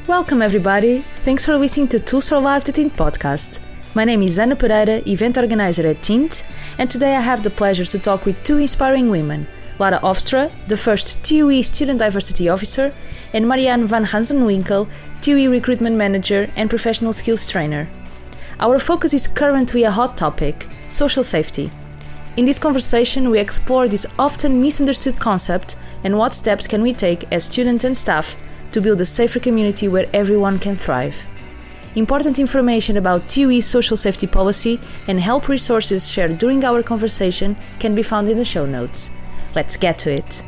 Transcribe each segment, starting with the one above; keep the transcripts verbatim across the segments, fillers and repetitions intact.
Welcome everybody, thanks for listening to Tools for Life, the Tint podcast. My name is Ana Pereira, event organizer at Tint, and today I have the pleasure to talk with two inspiring women, Lara Hofstra, the first T U E Student Diversity Officer, and Marianne van Gansenwinkel, T U E Recruitment Manager and Professional Skills Trainer. Our focus is currently a hot topic, social safety. In this conversation, we explore this often misunderstood concept and what steps can we take as students and staff to build a safer community where everyone can thrive. Important information about T U E's social safety policy and help resources shared during our conversation can be found in the show notes. Let's get to it.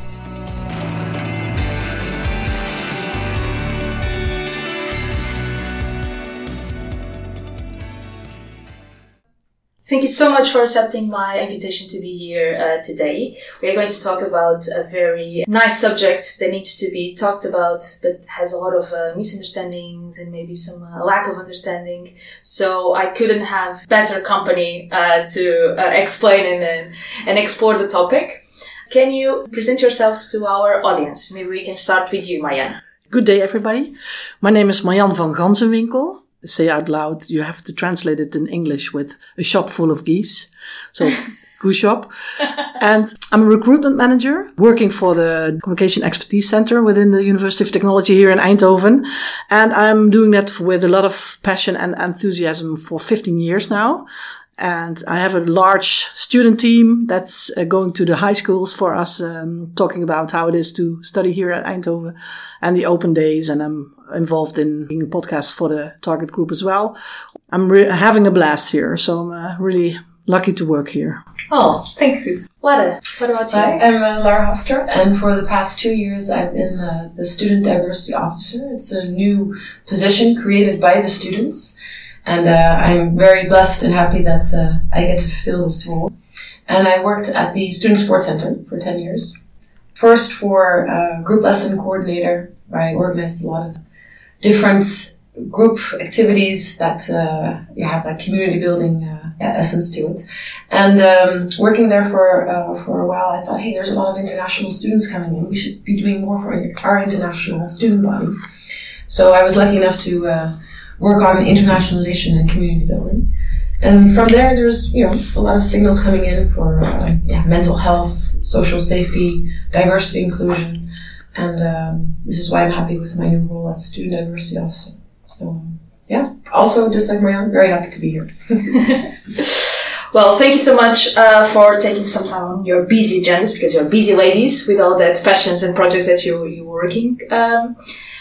Thank you so much for accepting my invitation to be here uh, today. We are going to talk about a very nice subject that needs to be talked about, but has a lot of uh, misunderstandings and maybe some uh, lack of understanding. So I couldn't have better company uh, to uh, explain and, and, and explore the topic. Can you present yourselves to our audience? Maybe we can start with you, Marianne. Good day, everybody. My name is Marianne van Gansenwinkel. Say out loud, you have to translate it in English with a shop full of geese. So, goose shop. And I'm a recruitment manager working for the Communication Expertise Center within the University of Technology here in Eindhoven. And I'm doing that with a lot of passion and enthusiasm for fifteen years now. And I have a large student team that's uh, going to the high schools for us, um, talking about how it is to study here at Eindhoven and the open days. And I'm involved in being podcasts for the target group as well. I'm re- having a blast here, so I'm uh, really lucky to work here. Oh, thank you. Lara, what about you? Hi, I'm uh, Lara Hofstra, and for the past two years I've been the, the Student Diversity Officer. It's a new position created by the students. And uh, I'm very blessed and happy that uh, I get to fill this role. And I worked at the Student Sports Center for ten years. First for uh, group lesson coordinator, where I organized a lot of different group activities that uh, you have that community building uh, essence to it. And um, working there for uh, for a while, I thought, hey, there's a lot of international students coming in. We should be doing more for our international student body. So I was lucky enough to uh, work on internationalization and community building. And from there, there's, you know, a lot of signals coming in for uh, yeah, mental health, social safety, diversity, inclusion. And um, this is why I'm happy with my new role as Student Diversity Officer. So, yeah. Also, just like Marianne, very happy to be here. Well, thank you so much uh, for taking some time on your busy agendas, because you're busy ladies with all that passions and projects that you, you're working. Um,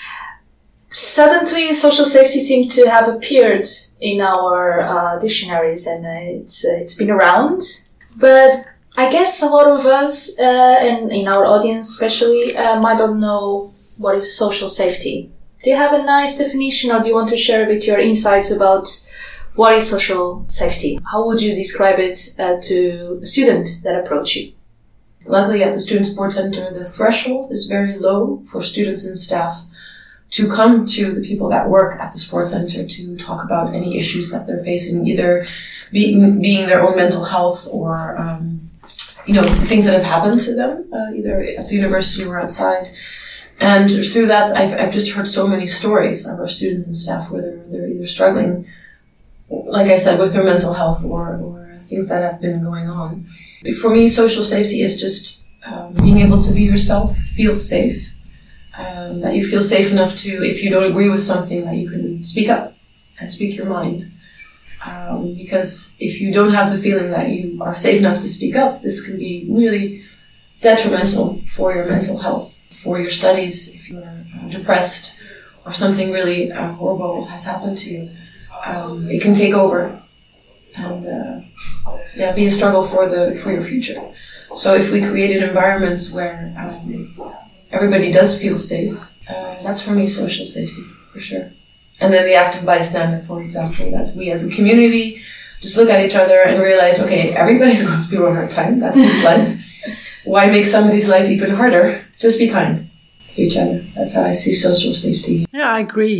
Suddenly, social safety seemed to have appeared in our uh, dictionaries, and uh, it's uh, it's been around. But I guess a lot of us, uh, and in our audience especially, uh, might not know what is social safety. Do you have a nice definition, or do you want to share a bit your insights about what is social safety? How would you describe it uh, to a student that approach you? Luckily, at the Student Sports Center, the threshold is very low for students and staff to come to the people that work at the sports center to talk about any issues that they're facing, either being, being their own mental health or, um, you know, things that have happened to them, uh, either at the university or outside. And through that, I've, I've just heard so many stories of our students and staff where they're, they're either struggling, like I said, with their mental health or, or things that have been going on. For me, social safety is just um, being able to be yourself, feel safe. Um, that you feel safe enough to, if you don't agree with something, that you can speak up and speak your mind. Um, because if you don't have the feeling that you are safe enough to speak up, this can be really detrimental for your mental health, for your studies. If you're uh, depressed or something really uh, horrible has happened to you, um, it can take over and uh, yeah, be a struggle for the for your future. So if we created environments where um, everybody does feel safe, uh, that's for me social safety, for sure. And then the active bystander, for example, that we as a community just look at each other and realize, okay, everybody's going through a hard time, that's his life. Why make somebody's life even harder? Just be kind to each other. That's how I see social safety. Yeah, I agree.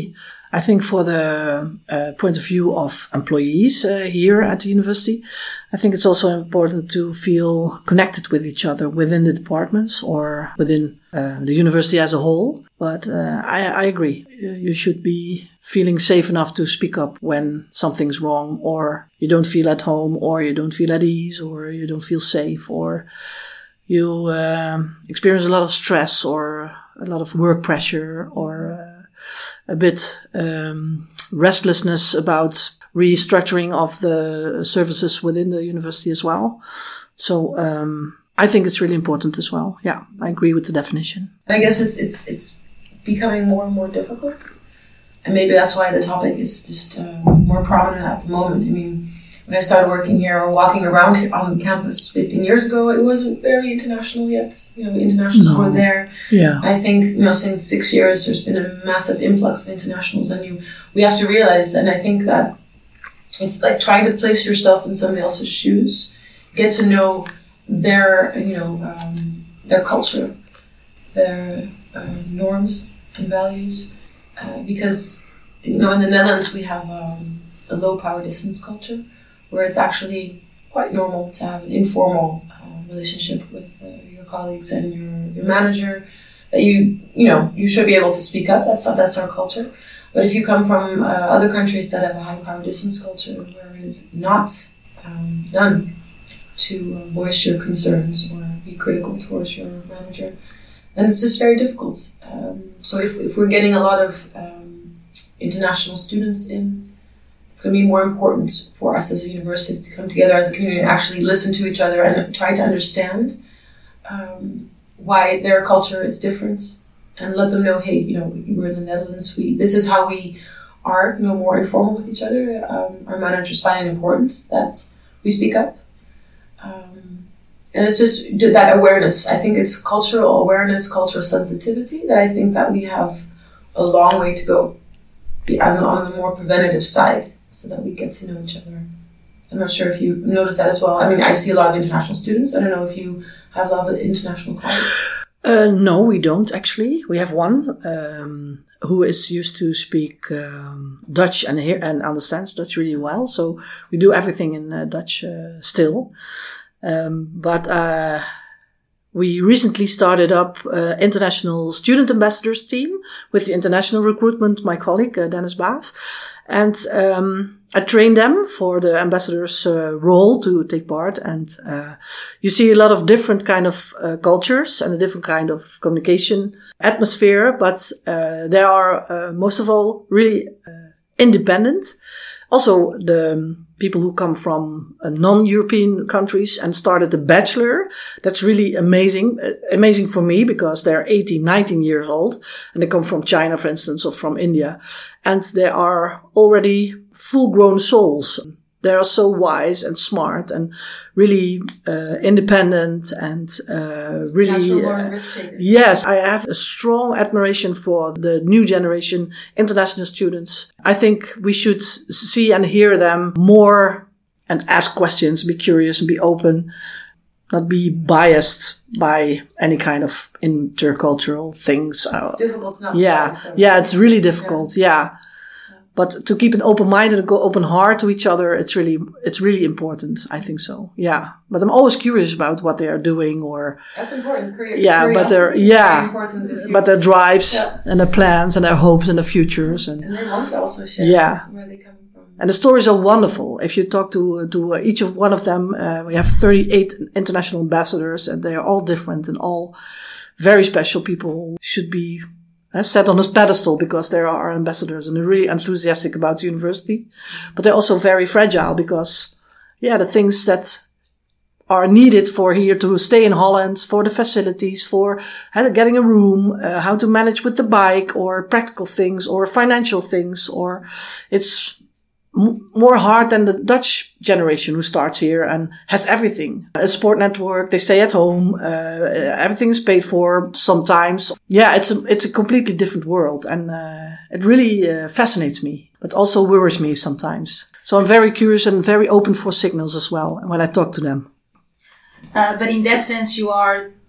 I think for the uh, point of view of employees uh, here at the university, I think it's also important to feel connected with each other within the departments or within uh, the university as a whole. But uh, I, I agree. You should be feeling safe enough to speak up when something's wrong, or you don't feel at home, or you don't feel at ease, or you don't feel safe, or you uh, experience a lot of stress or a lot of work pressure, or uh, a bit um, restlessness about restructuring of the services within the university as well. So um, I think it's really important as well. Yeah, I agree with the definition. I guess it's it's it's becoming more and more difficult, and maybe that's why the topic is just uh, more prominent at the moment. I mean, when I started working here or walking around on campus fifteen years ago, it wasn't very international yet. You know, internationals No. were there. Yeah. I think, you know, since six years, there's been a massive influx of internationals, and you we have to realize, and I think that it's like trying to place yourself in somebody else's shoes, get to know their, you know, um, their culture, their uh, norms and values, uh, because, you know, in the Netherlands we have um, a low power distance culture, where it's actually quite normal to have an informal uh, relationship with uh, your colleagues and your, your manager, that you, you know, you should be able to speak up. That's that's our culture. But if you come from uh, other countries that have a high power distance culture, where it is not um, done to uh, voice your concerns or be critical towards your manager, then it's just very difficult. Um, so if, if we're getting a lot of um, international students in, it's going to be more important for us as a university to come together as a community and actually listen to each other and try to understand um, why their culture is different, and let them know, hey, you know, we're in the Netherlands. We this is how we are, you know, more informal with each other. Um, our managers find it important that we speak up, um, and it's just that awareness. I think it's cultural awareness, cultural sensitivity that I think that we have a long way to go on, on the more preventative side, so that we get to know each other. I'm not sure if you notice that as well. I mean, I see a lot of international students. I don't know if you have a lot of international colleagues. Uh, no, we don't actually. We have one um, who is used to speak um, Dutch and hear and understands Dutch really well. So we do everything in uh, Dutch uh, still. Um, but uh, we recently started up uh, international student ambassadors team with the international recruitment, my colleague uh, Dennis Baas, and um, I train them for the ambassador's uh, role to take part. And uh, you see a lot of different kind of uh, cultures and a different kind of communication atmosphere, but uh, they are uh, most of all really uh, independent. Also, the um, people who come from uh, non-European countries and started a bachelor, that's really amazing. Uh, amazing for me, because they're eighteen, nineteen years old, and they come from China, for instance, or from India. And they are already full-grown souls. They are so wise and smart and really uh, independent and uh, really... Uh, yes, I have a strong admiration for the new generation international students. I think we should see and hear them more and ask questions, be curious and be open, not be biased by any kind of intercultural things. It's difficult not Yeah, biased, yeah, it's really difficult, yeah. yeah. But to keep an open mind and go open heart to each other, it's really, it's really important. I think so. Yeah. But I'm always curious about what they are doing, or. That's important. Curi- yeah, but their, yeah. Important if you, but their drives yeah. and their plans and their hopes and their futures. And, and they want to also share yeah. where they come from. And the stories are wonderful. If you talk to, to each of one of them, uh, we have thirty-eight international ambassadors, and they are all different and all very special people. Should be Uh, set on a pedestal, because they are our ambassadors and they're really enthusiastic about the university. But they're also very fragile, because, yeah, the things that are needed for here to stay in Holland, for the facilities, for uh, getting a room, uh, how to manage with the bike, or practical things, or financial things, or it's m- more hard than the Dutch generation who starts here and has everything. A sport network, they stay at home, uh, everything is paid for sometimes. Yeah, it's a, it's a completely different world, and uh, it really uh, fascinates me, but also worries me sometimes. So I'm very curious and very open for signals as well when I talk to them. Uh, but in that sense, you are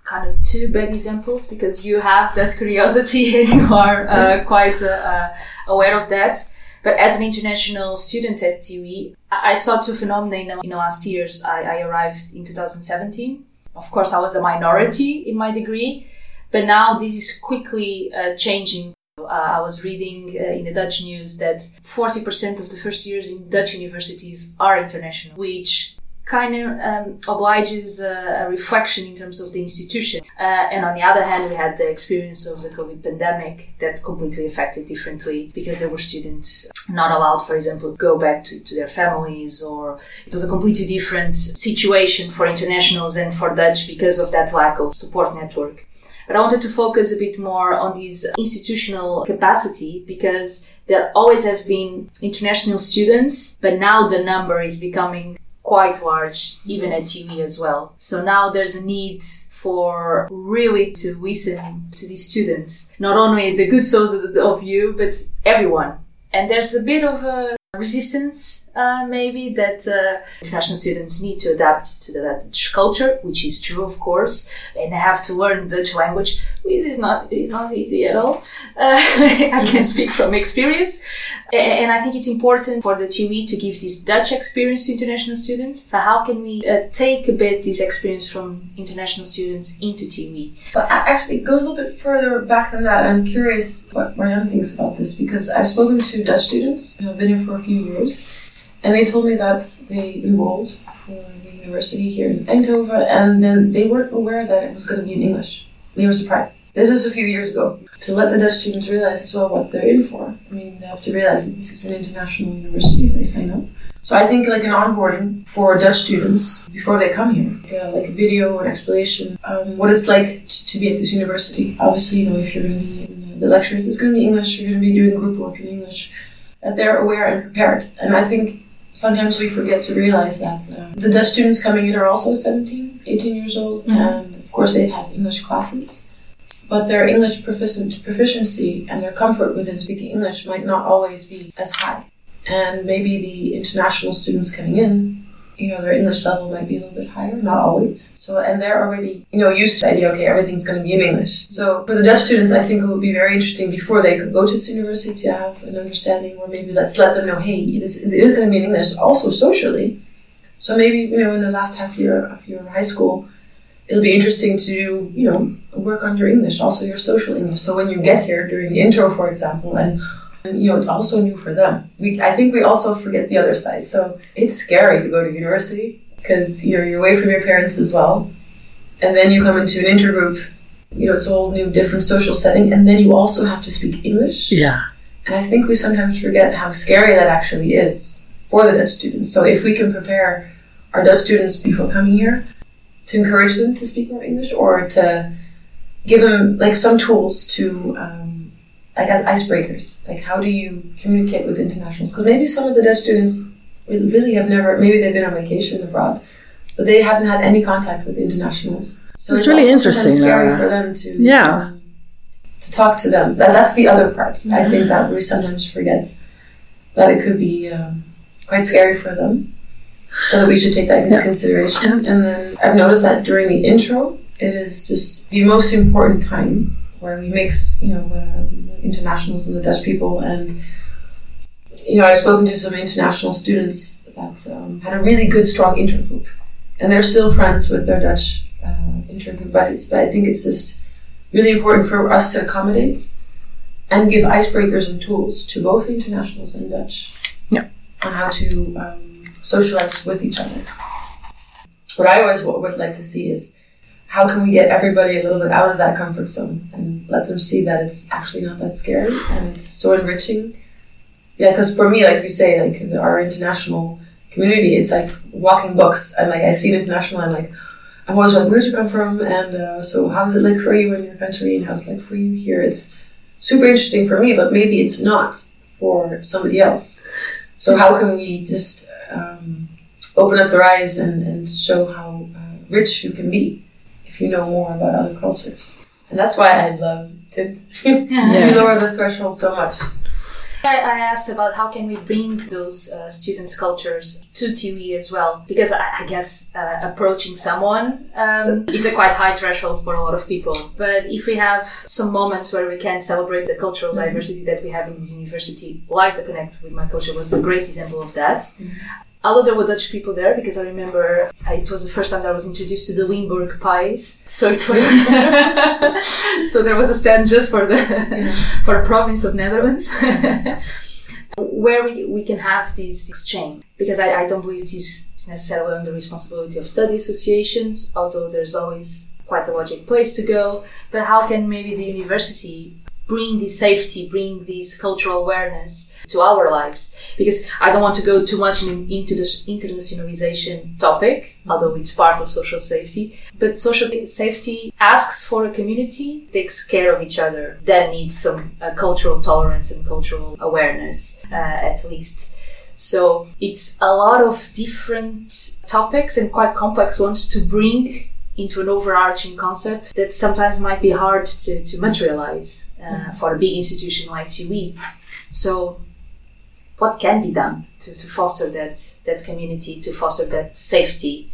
kind of two bad examples because you have that curiosity and you are uh, quite uh, uh, aware of that. But as an international student at T U E, I, I saw two phenomena in the, in the last years. I, I arrived in two thousand seventeen. Of course, I was a minority in my degree, but now this is quickly uh, changing. Uh, I was reading uh, in the Dutch news that forty percent of the first years in Dutch universities are international, which kind of um, obliges uh, a reflection in terms of the institution. Uh, and on the other hand, we had the experience of the COVID pandemic that completely affected differently because there were students not allowed, for example, to go back to, to their families, or it was a completely different situation for internationals and for Dutch because of that lack of support network. But I wanted to focus a bit more on this institutional capacity because there always have been international students, but now the number is becoming quite large, even at T U E as well. So now there's a need for really to listen to these students, not only the good souls of, of you, but everyone. And there's a bit of a resistance, uh, maybe, that uh, international students need to adapt to the Dutch culture, which is true, of course, and they have to learn Dutch language, which is not, it's not easy at all. Uh, I can speak from experience. And I think it's important for the T U E to give this Dutch experience to international students. But how can we uh, take a bit this experience from international students into T U E? But actually, it goes a little bit further back than that. I'm curious what Marianne thinks about this, because I've spoken to Dutch students who have been here for a few years, and they told me that they enrolled for the university here in Eindhoven, and then they weren't aware that it was going to be in English. They were surprised. This was a few years ago. To let the Dutch students realize as well what they're in for. I mean, they have to realize that this is an international university if they sign up. So I think like an onboarding for Dutch students before they come here, like a, like a video, an explanation, um, what it's like t- to be at this university. Obviously, you know, if you're going to be in the lectures, it's going to be English. You're going to be doing group work in English. That they're aware and prepared. And I think sometimes we forget to realize that uh, the Dutch students coming in are also seventeen, eighteen years old, mm-hmm. and of course they've had English classes, but their English proficient, proficiency and their comfort within speaking English might not always be as high. And maybe the international students coming in, you know, their English level might be a little bit higher, not always. So, and they're already, you know, used to the idea, okay, everything's going to be in English. So for the Dutch students, I think it would be very interesting before they could go to this university to have an understanding, or maybe let's let them know, hey, this is, it is going to be in English, also socially. So maybe, you know, in the last half year of your high school, it'll be interesting to, you know, work on your English, also your social English. So when you get here during the intro, for example, and And, you know, it's also new for them. We, I think we also forget the other side. So it's scary to go to university because you're, you're away from your parents as well. And then you come into an intergroup, you know, it's a whole new different social setting. And then you also have to speak English. Yeah. And I think we sometimes forget how scary that actually is for the Dutch students. So if we can prepare our Dutch students before coming here to encourage them to speak more English, or to give them like some tools to, um, like as icebreakers, like how do you communicate with internationals? Because maybe some of the Dutch students really have never, maybe they've been on vacation abroad, but they haven't had any contact with internationals. So it's, it's really also interesting. Scary uh, for them to yeah. um, to talk to them. That, that's the other part. Mm-hmm. I think that we sometimes forget that it could be um, quite scary for them. So that we should take that into yeah. consideration. Yeah. And then I've noticed that during the intro, it is just the most important time where we mix, you know, uh, the internationals and the Dutch people. And, you know, I've spoken to some international students that um, had a really good, strong intergroup. And they're still friends with their Dutch uh, intergroup buddies. But I think it's just really important for us to accommodate and give icebreakers and tools to both internationals and Dutch yeah. on how to um, socialize with each other. What I always would like to see is how can we get everybody a little bit out of that comfort zone and let them see that it's actually not that scary and it's so enriching. Yeah, because for me, like you say, like the, our international community, it's like walking books. And like I see it international, I'm like, I'm always like, where'd you come from? And uh, so how is it like for you in your country? And how's it like for you here? It's super interesting for me, but maybe it's not for somebody else. So how can we just um, open up their eyes and, and show how uh, rich you can be if you know more about other cultures? And that's why I love it. Yeah. You lower the threshold so much. I, I asked about how can we bring those uh, students' cultures to T U E as well, because I, I guess uh, approaching someone, um, it's a quite high threshold for a lot of people. But if we have some moments where we can celebrate the cultural mm-hmm. diversity that we have in this university, like the Connect with My Culture was a great example of that. Mm-hmm. Although there were Dutch people there, because I remember I, it was the first time that I was introduced to the Limburg pies. So it was so there was a stand just for the yeah. for the province of Netherlands, where we we can have this exchange. Because I, I don't believe it is necessarily on the responsibility of study associations, although there's always quite a logical place to go. But how can maybe the university bring this safety, bring this cultural awareness to our lives? Because I don't want to go too much in, into the internationalization topic, although it's part of social safety. But social safety asks for a community, takes care of each other, that needs some uh, cultural tolerance and cultural awareness, uh, at least. So it's a lot of different topics and quite complex ones to bring into an overarching concept that sometimes might be hard to, to materialize uh, for a big institution like T U E. So what can be done to, to foster that, that community, to foster that safety?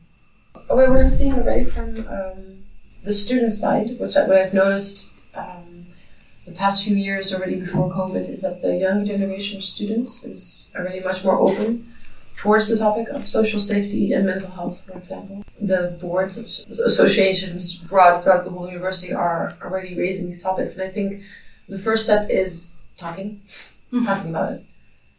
What we're seeing already from um, the student side, which I, what I've noticed um, the past few years already before COVID, is that the young generation of students is already much more open towards the topic of social safety and mental health, for example. The boards of associations broad throughout the whole university are already raising these topics. And I think the first step is talking, mm-hmm. talking about it.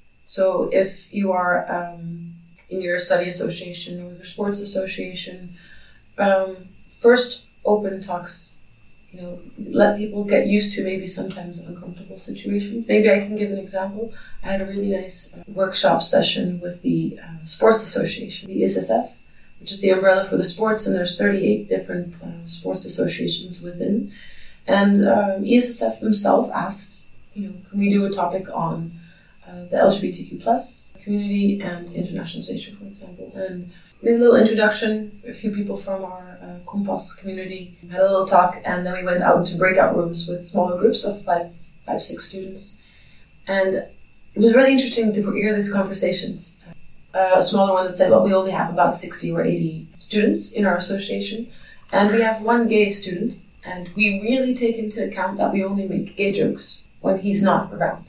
So if you are um, in your study association or your sports association, um, first open talks. You know, let people get used to maybe sometimes uncomfortable situations. Maybe I can give an example. I had a really nice uh, workshop session with the uh, Sports Association, the I S S F, which is the umbrella for the sports, and there's thirty-eight different uh, sports associations within. And um, I S S F themselves asked, you know, can we do a topic on uh, the L G B T Q plus community and internationalization, for example. And we had a little introduction. A few people from our uh, Compass community had a little talk, and then we went out into breakout rooms with smaller groups of five, five, six students. And it was really interesting to hear these conversations. Uh, a smaller one that said, well, we only have about sixty or eighty students in our association, and we have one gay student, and we really take into account that we only make gay jokes when he's not around.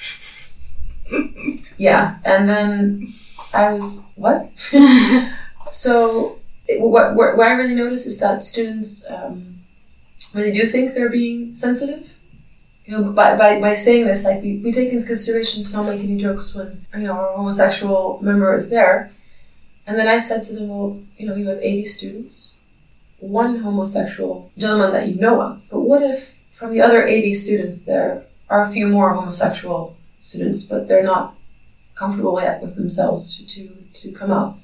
Yeah, and then I was, what? So it, what, what, what I really notice is that students um, really do think they're being sensitive. You know, by, by, by saying this, like we, we take into consideration to not make any jokes when, you know, our homosexual member is there. And then I said to them, well, you know, you have eighty students, one homosexual gentleman that you know of. But what if from the other eighty students there are a few more homosexual students, but they're not comfortable yet with themselves to, to, to come out?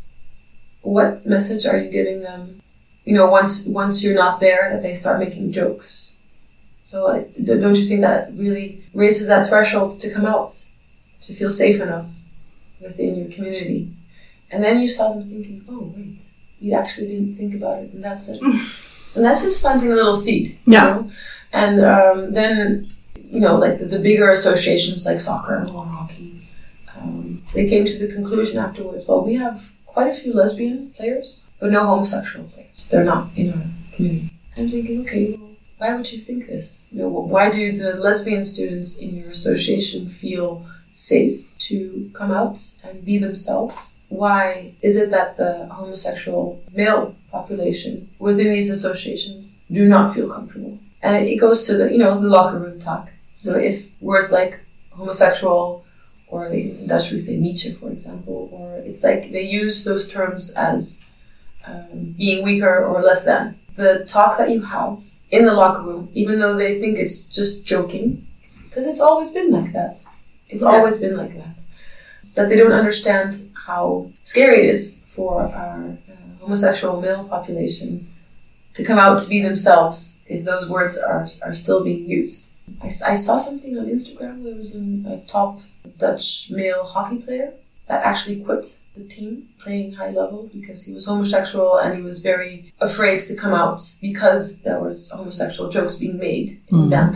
What message are you giving them? You know, once once you're not there, that they start making jokes. So uh, don't you think that really raises that threshold to come out, to feel safe enough within your community? And then you saw them thinking, oh, wait, you actually didn't think about it in that sense. And that's just planting a little seed. Yeah. You know? And um, then, you know, like the, the bigger associations like soccer or hockey, um, they came to the conclusion afterwards, well, we have quite a few lesbian players, but no homosexual players. They're not in our community. I'm thinking, okay, well, why would you think this? You know, well, why do the lesbian students in your association feel safe to come out and be themselves? Why is it that the homosexual male population within these associations do not feel comfortable? And it, it goes to the, you know, the locker room talk. So if words like homosexual, or they, in Dutch we say mietje, for example, or it's like they use those terms as um, being weaker or less than. The talk that you have in the locker room, even though they think it's just joking, because it's always been like that. It's yeah. always been like that. That they don't understand how scary it is for our uh, homosexual male population to come out to be themselves if those words are are still being used. I, I saw something on Instagram. There was an, a top Dutch male hockey player that actually quit the team playing high level because he was homosexual and he was very afraid to come out because there was homosexual jokes being made in mm. banter.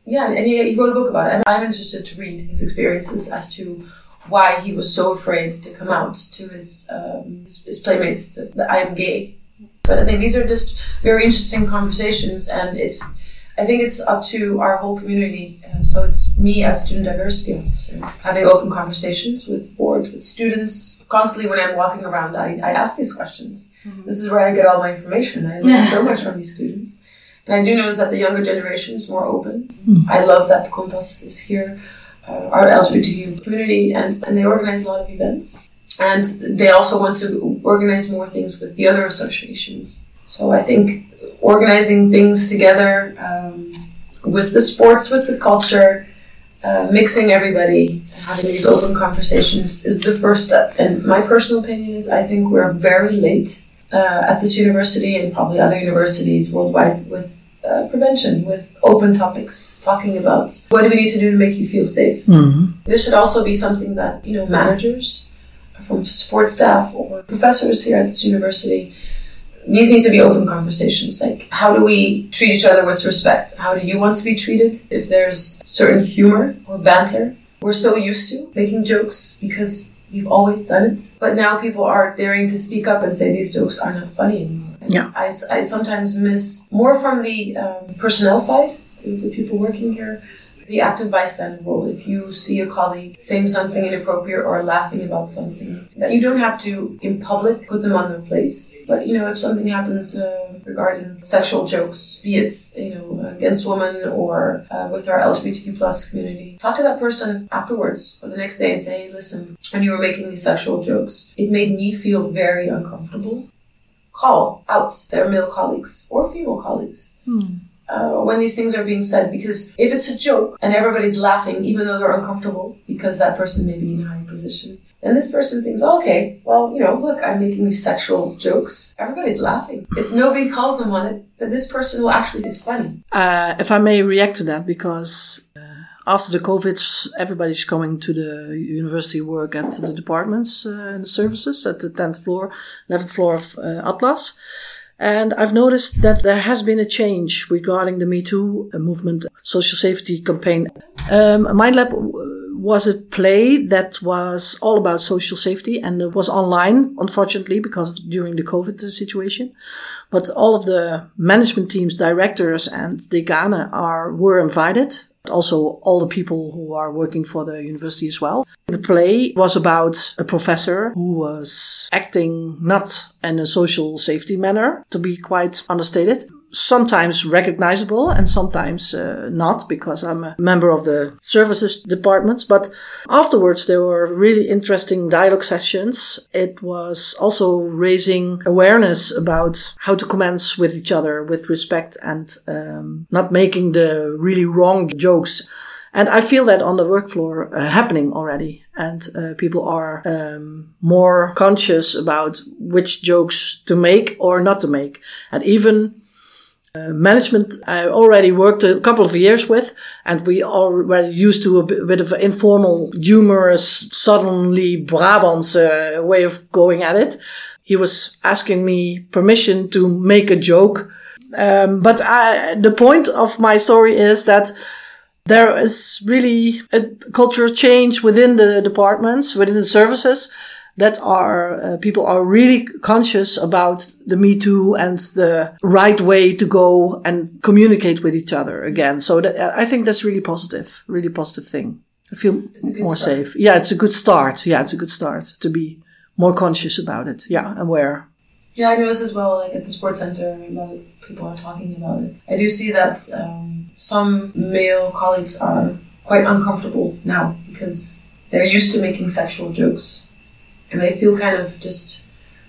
yeah, and he, he wrote a book about it. I'm interested to read his experiences as to why he was so afraid to come out to his um, his, his playmates that, that I am gay. But I think these are just very interesting conversations, and it's I think it's up to our whole community. Uh, so it's me as student diversity officer having open conversations with boards, with students. Constantly when I'm walking around, I, I ask these questions. Mm-hmm. This is where I get all my information. I learn so much from these students. And I do notice that the younger generation is more open. Mm-hmm. I love that Kompas is here. Uh, our L G B T Q community, and, and they organize a lot of events. And they also want to organize more things with the other associations. So I think organizing things together um, with the sports, with the culture, uh, mixing everybody, having these open conversations is the first step. And my personal opinion is I think we're very late uh, at this university and probably other universities worldwide with Uh, prevention, with open topics, talking about what do we need to do to make you feel safe. Mm-hmm. This should also be something that, you know, managers from support staff or professors here at this university, these need to be open conversations. Like, how do we treat each other with respect? How do you want to be treated? If there's certain humor or banter, we're so used to making jokes because we've always done it. But now people are daring to speak up and say these jokes are not funny anymore. Yeah. I, I sometimes miss, more from the um, personnel side, the, the people working here, the active bystander role. If you see a colleague saying something inappropriate or laughing about something, that you don't have to, in public, put them on their place. But, you know, if something happens uh, regarding sexual jokes, be it, you know, against women or uh, with our L G B T Q plus community, talk to that person afterwards or the next day and say, hey, listen, when you were making these sexual jokes, it made me feel very uncomfortable. Call out their male colleagues or female colleagues hmm. uh, when these things are being said. Because if it's a joke and everybody's laughing, even though they're uncomfortable because that person may be in a high position, then this person thinks, oh, okay, well, you know, look, I'm making these sexual jokes. Everybody's laughing. If nobody calls them on it, then this person will actually think it's funny. Uh, if I may react to that, because after the COVID, everybody's coming to the university work at the departments uh, and the services at the tenth floor, eleventh floor of uh, Atlas. And I've noticed that there has been a change regarding the Me Too movement, social safety campaign. Um, MindLab was a play that was all about social safety, and it was online, unfortunately, because of, during the COVID situation. But all of the management teams, directors and decanen are were invited. Also, all the people who are working for the university as well. The play was about a professor who was acting not in a social safety manner, to be quite understated. Sometimes recognizable and sometimes uh, not, because I'm a member of the services departments. But afterwards, there were really interesting dialogue sessions. It was also raising awareness about how to commence with each other with respect and um, not making the really wrong jokes. And I feel that on the work floor uh, happening already. And uh, people are um, more conscious about which jokes to make or not to make. And even Uh, management I already worked a couple of years with, and we already used to a bit, a bit of an informal, humorous, suddenly Brabants uh, way of going at it. He was asking me permission to make a joke. Um, but I, the point of my story is that there is really a cultural change within the departments, within the services, that are, uh, people are really conscious about the Me Too and the right way to go and communicate with each other again. So that, I think that's really positive, really positive thing. I feel more start. safe. Yeah, it's a good start. Yeah, it's a good start to be more conscious about it. Yeah, aware. Yeah, I notice as well, like at the sports center, a lot of people are talking about it. I do see that um, some male colleagues are quite uncomfortable now because they're used to making sexual jokes. And they feel kind of just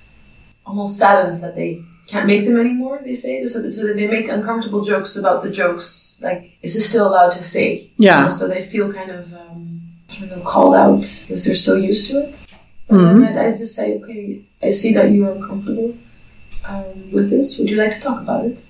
almost saddened that they can't make them anymore, they say. So that, so that they make uncomfortable jokes about the jokes. Like, is this still allowed to say? Yeah. You know, so they feel kind of, um, I don't know, called out because they're so used to it. And mm-hmm. then I, I just say, okay, I see that you are uncomfortable um, with this. Would you like to talk about it?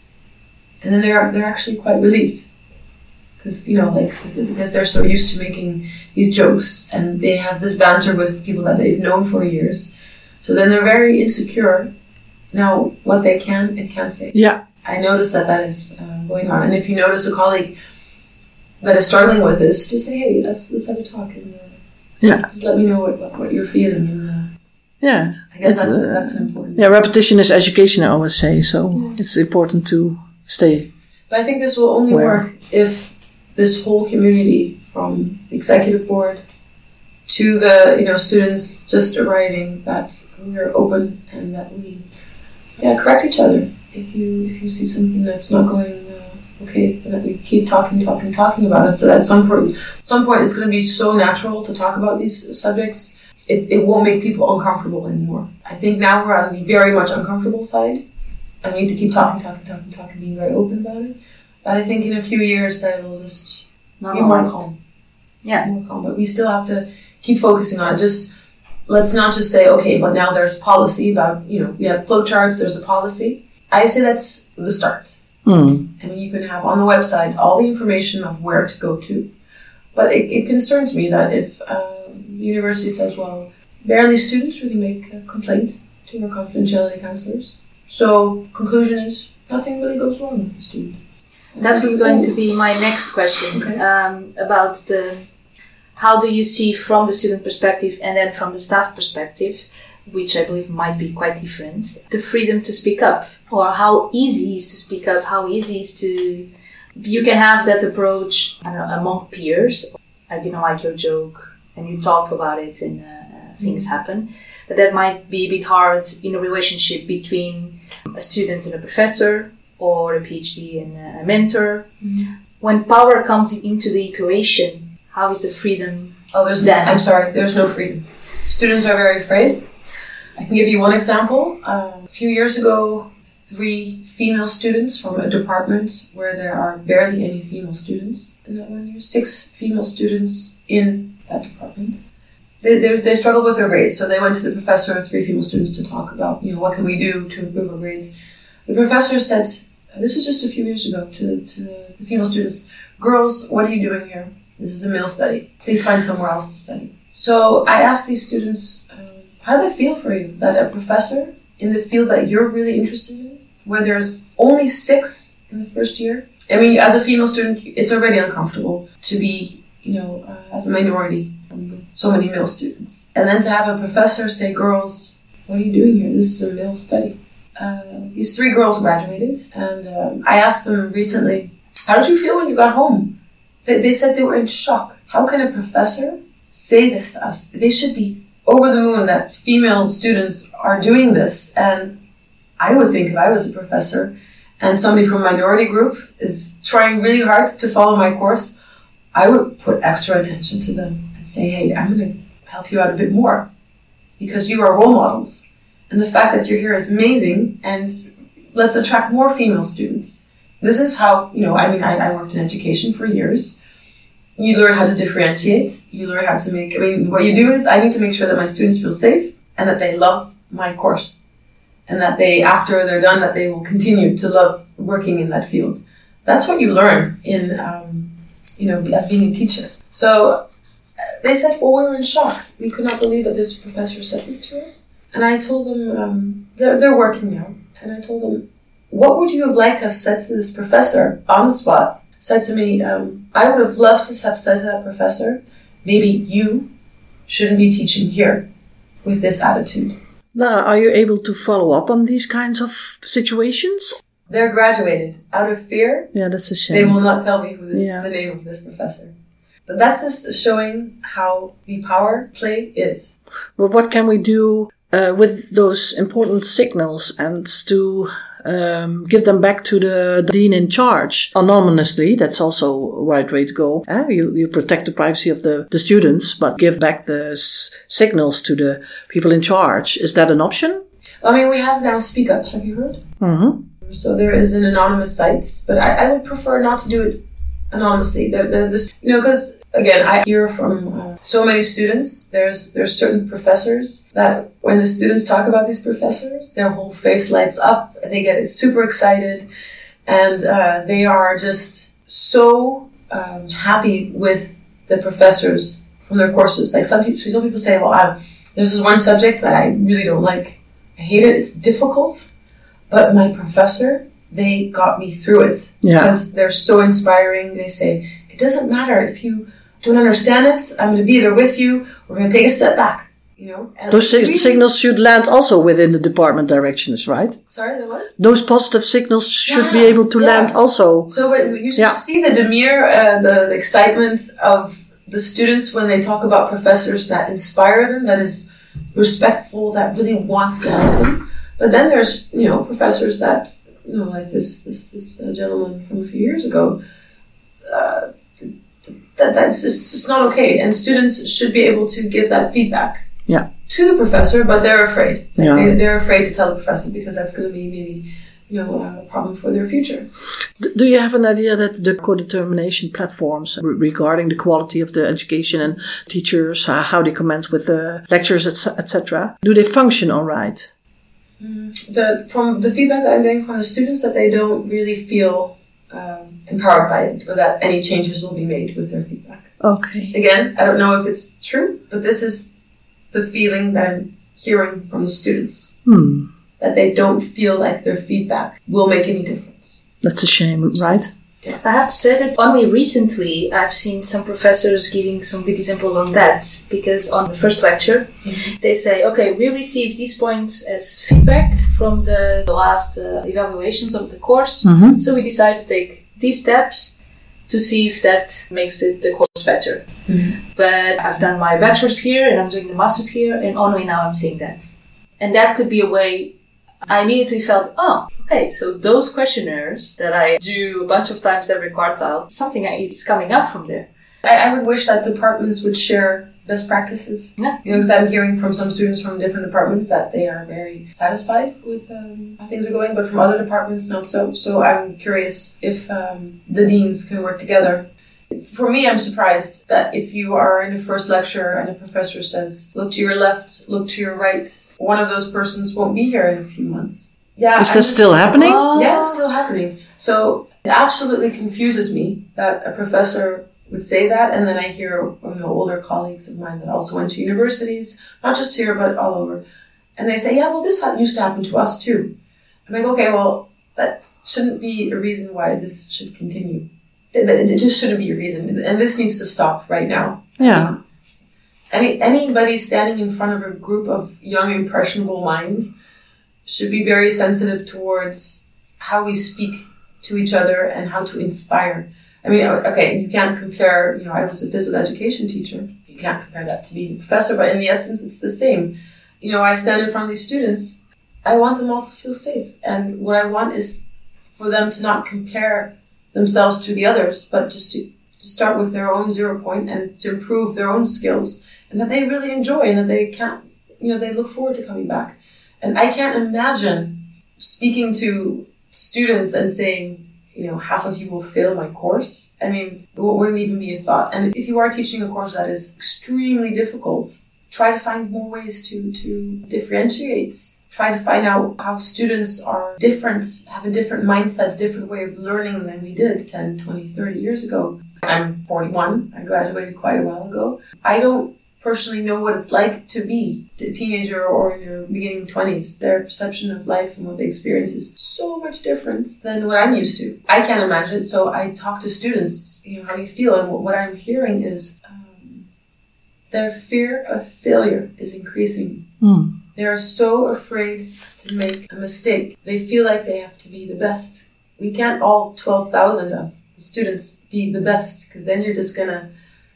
And then they're, they're actually quite relieved. Because, you know, like, because they're so used to making these jokes and they have this banter with people that they've known for years. So then they're very insecure now what they can and can't say. Yeah. I notice that that is uh, going on. And if you notice a colleague that is struggling with this, just say, hey, let's let's have a talk and uh, yeah, just let me know what what, what you're feeling. And, uh, yeah, I guess that's uh, that's important. Yeah, repetition is education, I always say. So yeah. It's important to stay. But I think this will only where? work if this whole community, from the executive board to the you know students just arriving, that we're open and that we yeah correct each other. If you if you see something that's not going uh, okay, then that we keep talking, talking, talking about it. So at some point, at some point, it's going to be so natural to talk about these subjects. It it won't make people uncomfortable anymore. I think now we're on the very much uncomfortable side, and we need to keep talking, talking, talking, talking, being very open about it. But I think in a few years that it will just be more calm. Yeah, more calm. But we still have to keep focusing on it. Just let's not just say, okay, but now there's policy about, you know, we have flowcharts, there's a policy. I say that's the start. Mm. I mean, you can have on the website all the information of where to go to. But it, it concerns me that if uh, the university says, well, barely students really make a complaint to our confidentiality counselors. So, conclusion is, nothing really goes wrong with the student. That was going to be my next question, okay. um, about the how do you see from the student perspective and then from the staff perspective, which I believe might be quite different, the freedom to speak up, or how easy is to speak up, how easy is to... You can have that approach, I don't know, among peers. I didn't like your joke, and you talk about it and uh, things mm-hmm. happen. But that might be a bit hard in a relationship between a student and a professor, or a PhD and a mentor. Mm-hmm. When power comes into the equation, how is the freedom? Oh, there's no, I'm sorry, there's no freedom. Students are very afraid. I can give you one example. Um, a few years ago, three female students from a department where there are barely any female students in that one year, six female students in that department. They, they, they struggled with their grades, so they went to the professor, three female students, to talk about, you know, what can we do to improve our grades. The professor said, this was just a few years ago, to, to the female students, girls, what are you doing here? This is a male study. Please find somewhere else to study. So I asked these students, um, how do they feel for you that a professor in the field that you're really interested in, where there's only six in the first year? I mean, as a female student, it's already uncomfortable to be, you know, uh, as a minority um, with so many male students. And then to have a professor say, girls, what are you doing here? This is a male study. Uh, these three girls graduated, and um, I asked them recently, how did you feel when you got home? They, they said they were in shock. How can a professor say this to us? They should be over the moon that female students are doing this. And I would think if I was a professor and somebody from a minority group is trying really hard to follow my course, I would put extra attention to them and say, hey, I'm going to help you out a bit more because you are role models. And the fact that you're here is amazing, and let's attract more female students. This is how, you know, I mean, I, I worked in education for years. You learn how to differentiate. You learn how to make, I mean, what you do is I need to make sure that my students feel safe and that they love my course. And that they, after they're done, that they will continue to love working in that field. That's what you learn in, um, you know, as being a teacher. So they said, well, we were in shock. We could not believe that this professor said this to us. And I told them, um, they're, they're working now. And I told them, what would you have liked to have said to this professor on the spot? Said to me, um, I would have loved to have said to that professor, maybe you shouldn't be teaching here with this attitude. Now, are you able to follow up on these kinds of situations? They're graduated. Out of fear, yeah, that's a shame. They will not tell me who this, yeah. the name of this professor. But that's just showing how the power play is. But what can we do uh, with those important signals and to um, give them back to the, the dean in charge anonymously? That's also a right way to go. Eh? You, you protect the privacy of the, the students, but give back the s- signals to the people in charge. Is that an option? I mean, we have now Speak Up. Have you heard? Mm-hmm. So there is an anonymous site, but I, I would prefer not to do it anonymously. The, the, this, you know, because again, I hear from uh, so many students. There's there's certain professors that when the students talk about these professors, their whole face lights up. They get super excited, and uh, they are just so um, happy with the professors from their courses. Like some people, some people say, "Well, I, there's this one subject that I really don't like. I hate it. It's difficult, but my professor, they got me through it yeah. because they're so inspiring." They say, doesn't matter if you don't understand it. I'm going to be there with you. We're going to take a step back. You know, and those really, signals should land also within the department directions, right? Sorry, the what? Those positive signals should yeah, be able to yeah. land also. So you should yeah. see the demeanor, uh, the, the excitement of the students when they talk about professors that inspire them, that is respectful, that really wants to help them. But then there's, you know, professors that, you know, like this this this uh, gentleman from a few years ago. Uh, that that's just it's not okay, and students should be able to give that feedback. Yeah. To the professor, but they're afraid. Yeah. They, they're afraid to tell the professor because that's going to be maybe, you know, a problem for their future. Do you have an idea that the co-determination platforms regarding the quality of the education and teachers, uh, how they comment with the lectures, et cetera, do they function all right? Mm, the from the feedback that I'm getting from the students, that they don't really feel um, empowered by it, or that any changes will be made with their feedback. Okay. Again, I don't know if it's true, but this is the feeling that I'm hearing from the students. Hmm. That they don't feel like their feedback will make any difference. That's a shame, right? Yeah. I have to say that only recently I've seen some professors giving some good examples on that, because on the first lecture mm-hmm. they say, okay, we received these points as feedback from the, the last uh, evaluations of the course, mm-hmm. so we decided to take these steps to see if that makes it the course better. Mm-hmm. But I've done my bachelor's here and I'm doing the master's here, and only now I'm seeing that. And that could be a way. I immediately felt, oh, okay, so those questionnaires that I do a bunch of times every quartile, something is coming up from there. I, I would wish that departments would share best practices. Yeah. You know, because I'm hearing from some students from different departments that they are very satisfied with um, how things are going, but from other departments, not so. So I'm curious if um, the deans can work together. For me, I'm surprised that if you are in the first lecture and a professor says, look to your left, look to your right, one of those persons won't be here in a few months. Yeah, Is this still happening? Yeah, it's still happening. So it absolutely confuses me that a professor would say that, and then I hear, you know, older colleagues of mine that also went to universities, not just here, but all over, and they say, yeah, well, this used to happen to us too. I'm like, okay, well, that shouldn't be a reason why this should continue. It just shouldn't be a reason, and this needs to stop right now. Yeah. Any anybody standing in front of a group of young, impressionable minds should be very sensitive towards how we speak to each other and how to inspire. I mean, okay, you can't compare, you know, I was a physical education teacher. You can't compare that to being a professor, but in the essence, it's the same. You know, I stand in front of these students. I want them all to feel safe. And what I want is for them to not compare themselves to the others, but just to, to start with their own zero point and to improve their own skills, and that they really enjoy, and that they can't, you know, they look forward to coming back. And I can't imagine speaking to students and saying, you know, half of you will fail my course. I mean, it wouldn't even be a thought. And if you are teaching a course that is extremely difficult, try to find more ways to, to differentiate. Try to find out how students are different, have a different mindset, a different way of learning than we did ten, twenty, thirty years ago. I'm forty-one. I graduated quite a while ago. I don't personally know what it's like to be a teenager or in your beginning twenties. Their perception of life and what they experience is so much different than what I'm used to. I can't imagine it, so I talk to students, you know, how you feel, and what I'm hearing is um, their fear of failure is increasing. Mm. They are so afraid to make a mistake. They feel like they have to be the best. We can't all twelve thousand of the students be the best, because then you're just going to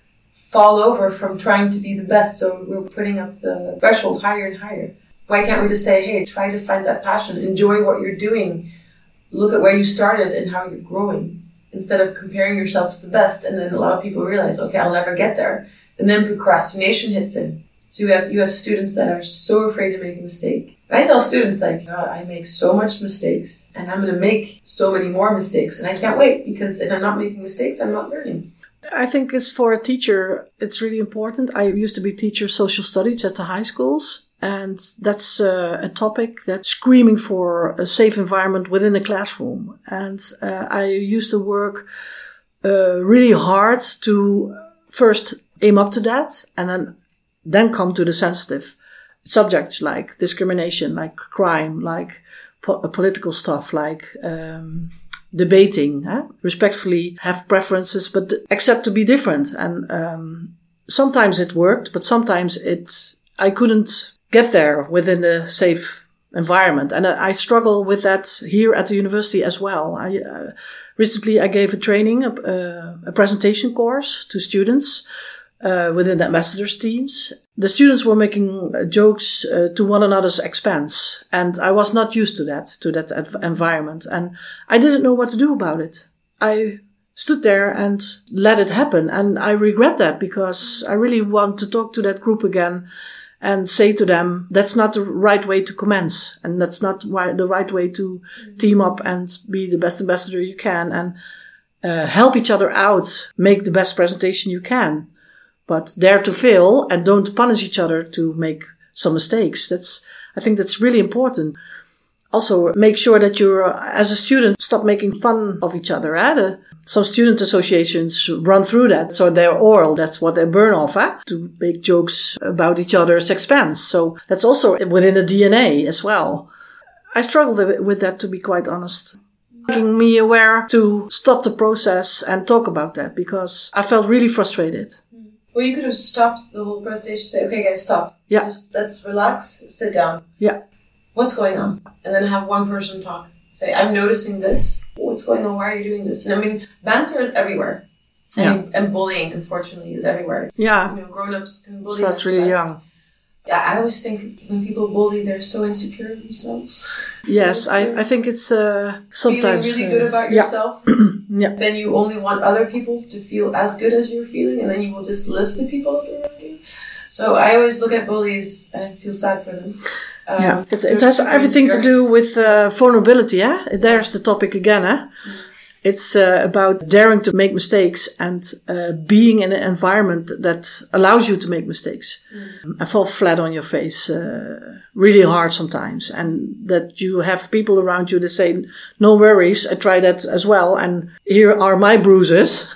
fall over from trying to be the best. So we're putting up the threshold higher and higher. Why can't we just say, hey, try to find that passion, enjoy what you're doing, look at where you started and how you're growing, instead of comparing yourself to the best. And then a lot of people realize, okay, I'll never get there. And then procrastination hits in. So you have you have students that are so afraid to make a mistake. And I tell students, like, God, I make so much mistakes, and I'm going to make so many more mistakes, and I can't wait, because if I'm not making mistakes, I'm not learning. I think it's for a teacher, it's really important. I used to be teacher social studies at the high schools, and that's uh, a topic that's screaming for a safe environment within the classroom. And uh, I used to work uh, really hard to first aim up to that, and then then come to the sensitive subjects like discrimination, like crime, like po- political stuff, like um, debating, eh? respectfully have preferences, but accept to be different. And um, sometimes it worked, but sometimes it I couldn't get there within a safe environment. And I, I struggle with that here at the university as well. I, uh, recently I gave a training, a, a presentation course to students uh, within the ambassadors teams. The students were making jokes uh, to one another's expense. And I was not used to that, to that adv- environment. And I didn't know what to do about it. I stood there and let it happen. And I regret that because I really want to talk to that group again and say to them, that's not the right way to commence. And that's not why, the right way to team up and be the best ambassador you can and uh, help each other out, make the best presentation you can. But dare to fail and don't punish each other to make some mistakes. That's, I think that's really important. Also, make sure that you're, as a student, stop making fun of each other. Eh? The, some student associations run through that. So they're oral. That's what they burn off, eh? To make jokes about each other's expense. So that's also within the D N A as well. I struggled with that, to be quite honest. Making me aware to stop the process and talk about that because I felt really frustrated. Well, you could have stopped the whole presentation, say, okay guys, stop. Yeah. Just, let's relax, sit down. Yeah. What's going on? And then have one person talk. Say, I'm noticing this. What's going on? Why are you doing this? And I mean, banter is everywhere. And, yeah. and bullying, unfortunately, is everywhere. Yeah. You know, grown-ups can bully. Starts really young. Yeah, I always think when people bully, they're so insecure of themselves. Yes, I, I think it's uh, sometimes... Feeling really good about uh, yourself. Yeah. yeah. Then you only want other people to feel as good as you're feeling, and then you will just lift the people up around you. So I always look at bullies and feel sad for them. Um, yeah, it's, it has everything to do with uh, vulnerability. Eh? There's the topic again. Eh? Mm. It's uh, about daring to make mistakes and uh, being in an environment that allows you to make mistakes. Mm. And fall flat on your face uh, really hard sometimes. And that you have people around you that say, no worries, I tried that as well. And here are my bruises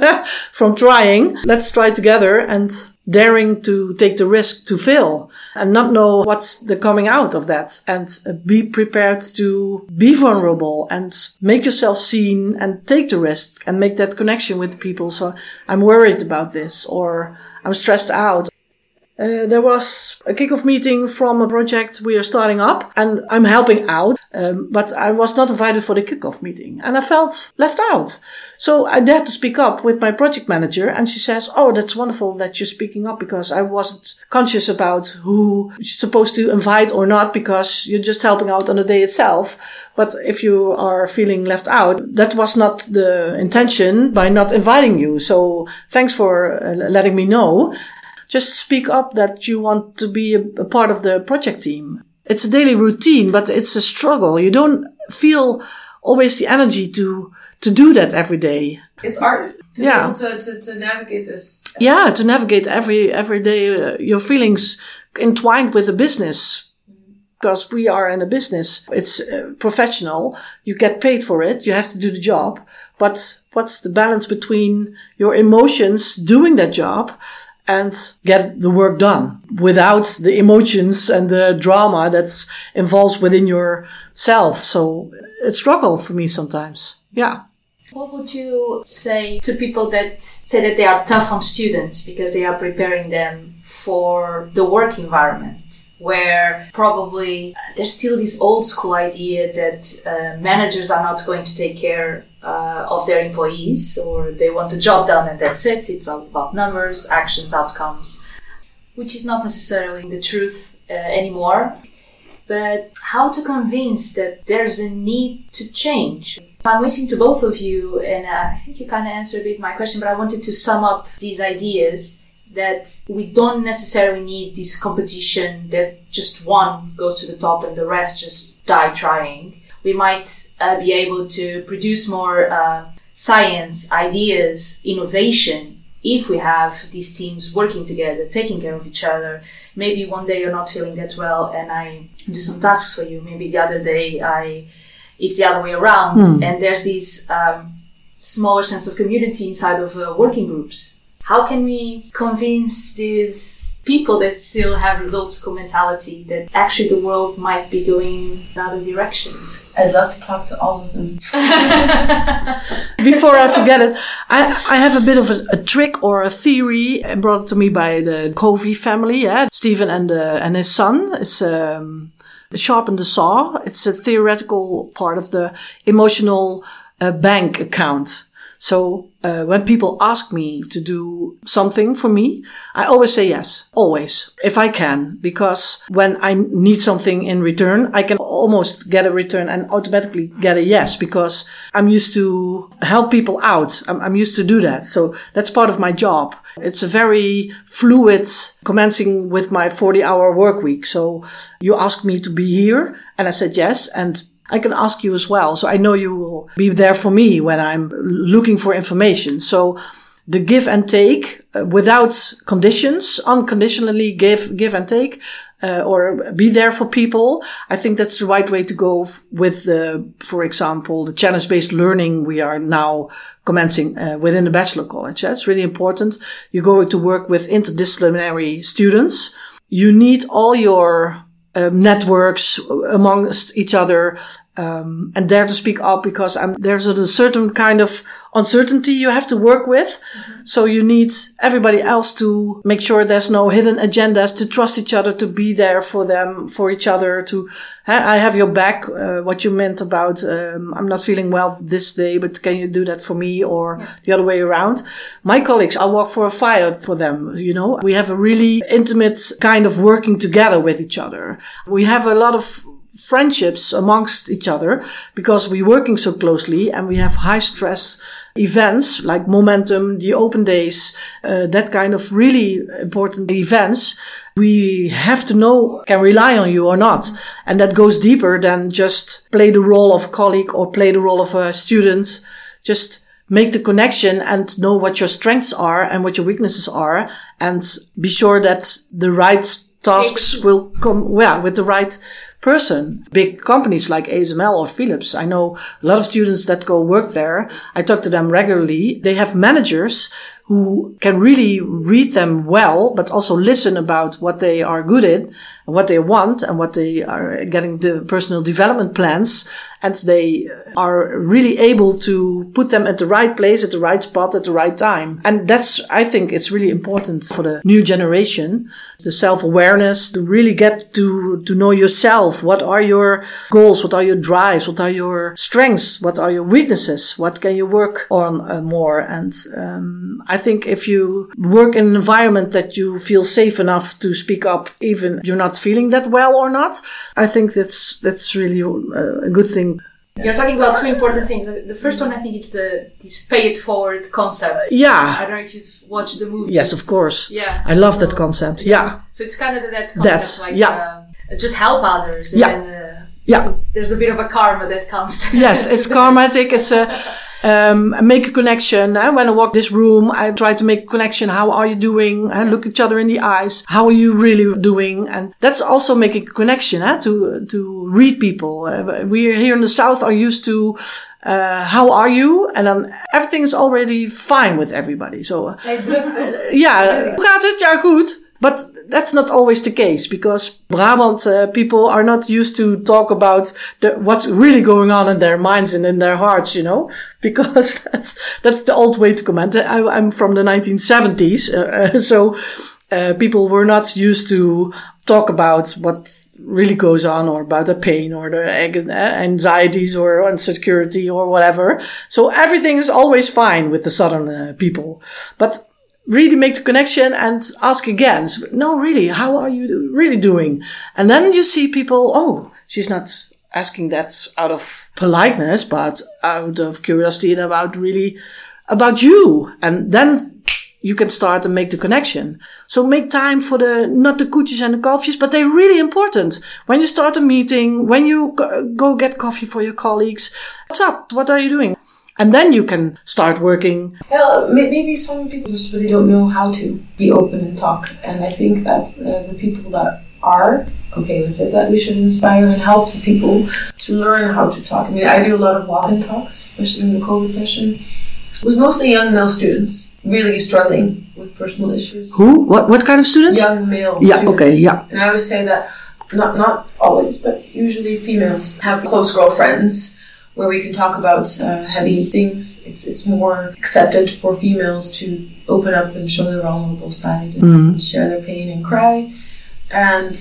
from trying. Let's try together and daring to take the risk to fail and not know what's the coming out of that and be prepared to be vulnerable and make yourself seen and take the risk and make that connection with people. So I'm worried about this or I'm stressed out. Uh, there was a kickoff meeting from a project we are starting up and I'm helping out, um, but I was not invited for the kickoff meeting and I felt left out. So I dared to speak up with my project manager and she says, oh, that's wonderful that you're speaking up because I wasn't conscious about who you're supposed to invite or not because you're just helping out on the day itself. But if you are feeling left out, that was not the intention by not inviting you. So thanks for uh, letting me know. Just speak up that you want to be a, a part of the project team. It's a daily routine, but it's a struggle. You don't feel always the energy to to do that every day. It's art to yeah. be able to, to, to navigate this. Yeah, to navigate every every day uh, your feelings entwined with the business. Because we are in a business. It's uh, professional. You get paid for it. You have to do the job. But what's the balance between your emotions doing that job and get the work done without the emotions and the drama that's involved within yourself. So it's a struggle for me sometimes. Yeah. What would you say to people that say that they are tough on students because they are preparing them for the work environment, where probably there's still this old school idea that uh, managers are not going to take care uh, of their employees, or they want the job done and that's it. It's all about numbers, actions, outcomes, which is not necessarily the truth uh, anymore. But how to convince that there's a need to change? I'm listening to both of you, and uh, I think you kind of answered a bit my question, but I wanted to sum up these ideas that we don't necessarily need this competition that just one goes to the top and the rest just die trying. We might uh, be able to produce more uh, science, ideas, innovation if we have these teams working together, taking care of each other. Maybe one day you're not feeling that well and I do some tasks for you. Maybe the other day I it's the other way around. Mm. And there's this um, smaller sense of community inside of uh, working groups. How can we convince these people that still have this old school mentality that actually the world might be going another direction? I'd love to talk to all of them. Before I forget it, I, I have a bit of a, a trick or a theory brought to me by the Covey family, yeah? Stephen and uh, and his son. It's um, Sharpen the Saw. It's a theoretical part of the emotional uh, bank account. So uh, when people ask me to do something for me, I always say yes, always, if I can. Because when I need something in return, I can almost get a return and automatically get a yes, because I'm used to help people out. I'm, I'm used to do that. So that's part of my job. It's a very fluid, commencing with my forty-hour work week. So you asked me to be here, and I said yes, and I can ask you as well. So I know you will be there for me when I'm looking for information. So the give and take uh, without conditions, unconditionally give, give and take, uh, or be there for people. I think that's the right way to go f- with the, for example, the challenge-based learning we are now commencing uh, within the Bachelor College. That's really important. You go to work with interdisciplinary students. You need all your Um, networks amongst each other, um, and dare to speak up, because I'm, there's a, a certain kind of uncertainty you have to work with. Mm-hmm. So you need everybody else to make sure there's no hidden agendas, to trust each other, to be there for them, for each other, to, I have your back, uh, what you meant about, um, I'm not feeling well this day, but can you do that for me, or yeah. the other way around. My colleagues, I'll walk for a fire for them, you know. We have a really intimate kind of working together with each other. We have a lot of friendships amongst each other because we're working so closely, and we have high stress events like Momentum, the Open Days, uh, that kind of really important events. We have to know, can rely on you or not. And that goes deeper than just play the role of a colleague or play the role of a student. Just make the connection and know what your strengths are and what your weaknesses are, and be sure that the right tasks will come, yeah, with the right person. Big companies like A S M L or Philips, I know a lot of students that go work there. I talk to them regularly. They have managers who can really read them well, but also listen about what they are good at and what they want and what they are getting the personal development plans. And they are really able to put them at the right place, at the right spot, at the right time. And that's, I think it's really important for the new generation, the self-awareness, to really get to, to know yourself. What are your goals? What are your drives? What are your strengths? What are your weaknesses? What can you work on uh, more? And, um, I I think if you work in an environment that you feel safe enough to speak up, even if you're not feeling that well or not, I think that's that's really a, a good thing. You're talking about two important things. The first one, I think, it's the this pay it forward concept. Yeah. I don't know if you've watched the movie. Yes, of course. Yeah. I love so, that concept. Yeah. So it's kind of that concept, that's, like yeah. uh, just help others. And yeah. then, uh, yeah. There's a bit of a karma that comes. Yes, it's karmatic. It's a um make a connection. Uh, when I walk this room, I try to make a connection. How are you doing? Uh, look each other in the eyes. How are you really doing? And that's also making a connection, uh, to to read people. Uh, we here in the South are used to uh how are you? And then everything is already fine with everybody. So uh, yeah, hoe gaat het? Ja, goed. But that's not always the case, because Brabant uh, people are not used to talk about the, what's really going on in their minds and in their hearts, you know, because that's that's the old way to comment. I, I'm from the nineteen seventies, uh, uh, so uh, people were not used to talk about what really goes on, or about the pain or the anxieties or insecurity or whatever. So everything is always fine with the Southern uh, people, but really make the connection and ask again. So, no, really, how are you really doing? And then you see people, oh, she's not asking that out of politeness, but out of curiosity and about really about you. And then you can start and make the connection. So make time for the, not the koetjes and the kalfjes, but they're really important. When you start a meeting, when you go get coffee for your colleagues, what's up? What are you doing? And then you can start working. Well, maybe some people just really don't know how to be open and talk. And I think that uh, the people that are okay with it, that we should inspire and help the people to learn how to talk. I mean, I do a lot of walk and talks, especially in the COVID session, with mostly young male students really struggling with personal issues. Who? What What kind of students? Young male yeah, students. Okay, yeah. And I always say that not not always, but usually females have close girlfriends where we can talk about uh, heavy things. It's it's more accepted for females to open up and show their vulnerable side and mm. share their pain and cry. And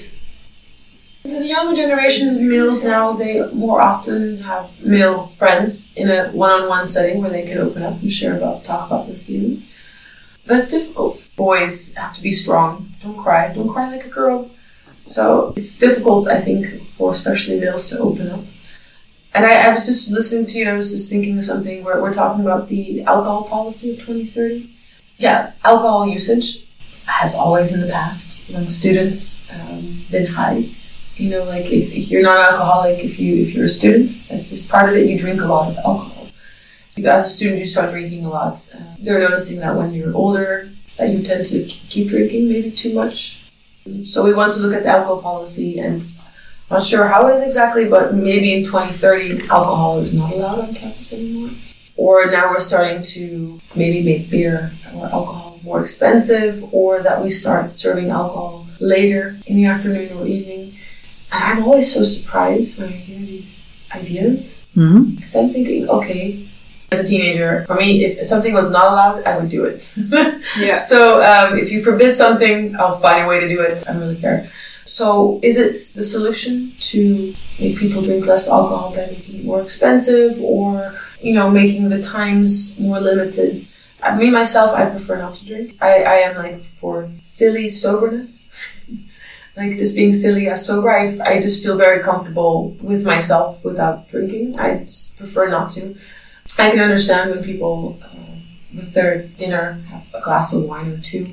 the younger generation of males now, they more often have male friends in a one-on-one setting where they can open up and share about, talk about their feelings. But it's difficult. Boys have to be strong. Don't cry. Don't cry like a girl. So it's difficult, I think, for especially males to open up. And I, I was just listening to you, I was just thinking of something where we're talking about the alcohol policy of twenty thirty. Yeah, alcohol usage has always in the past, among students, um, been high. You know, like if, if you're not alcoholic, if you if you're a student, it's just part of it. You drink a lot of alcohol. As a student, you start drinking a lot. Uh, they're noticing that when you're older, that you tend to keep drinking maybe too much. So we want to look at the alcohol policy, and I'm not sure how it is exactly, but maybe in twenty thirty, alcohol is not allowed on campus anymore. Or now we're starting to maybe make beer or alcohol more expensive, or that we start serving alcohol later in the afternoon or evening. And I'm always so surprised when I hear these ideas. Mm-hmm. Because I'm thinking, okay, as a teenager, for me, if something was not allowed, I would do it. Yeah. So um, if you forbid something, I'll find a way to do it. I don't really care. So is it the solution to make people drink less alcohol by making it more expensive, or, you know, making the times more limited? Uh, me, myself, I prefer not to drink. I, I am like for silly soberness. Like just being silly as sober. I, I just feel very comfortable with myself without drinking. I just prefer not to. I can understand when people, uh, with their dinner, have a glass of wine or two.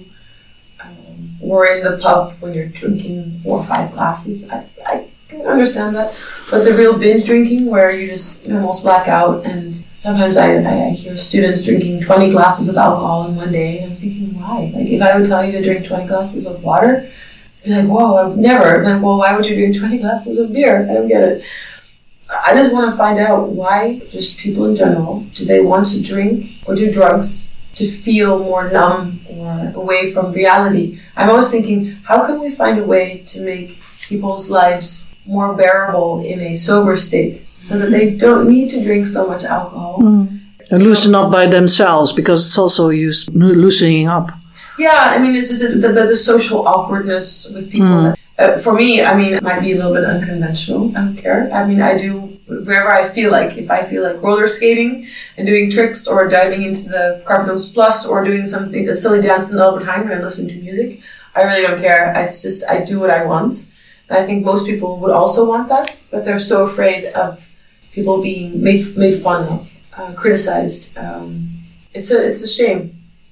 Um, or in the pub when you're drinking four or five glasses. I, I can understand that. But the real binge drinking where you just you know, almost black out, and sometimes I, I hear students drinking twenty glasses of alcohol in one day, and I'm thinking, why? Like if I would tell you to drink twenty glasses of water, you'd be like, whoa, I would never. And I'm like, well, why would you drink twenty glasses of beer? I don't get it. I just want to find out why, just people in general, do they want to drink or do drugs to feel more numb or away from reality? I'm always thinking, how can we find a way to make people's lives more bearable in a sober state so that they don't need to drink so much alcohol? Mm. And loosen up by themselves, because it's also used loosening up. Yeah, I mean, it's just the, the, the social awkwardness with people. Mm. Uh, for me, I mean, it might be a little bit unconventional. I don't care. I mean, I do wherever I feel like. If I feel like roller skating and doing tricks, or diving into the Carpenters Plus, or doing something, a silly dance in Albert Heijn when I'm listening to music, I really don't care. It's just, I do what I want. And I think most people would also want that, but they're so afraid of people being made, made fun of, uh, criticized. Um, it's a, it's a shame.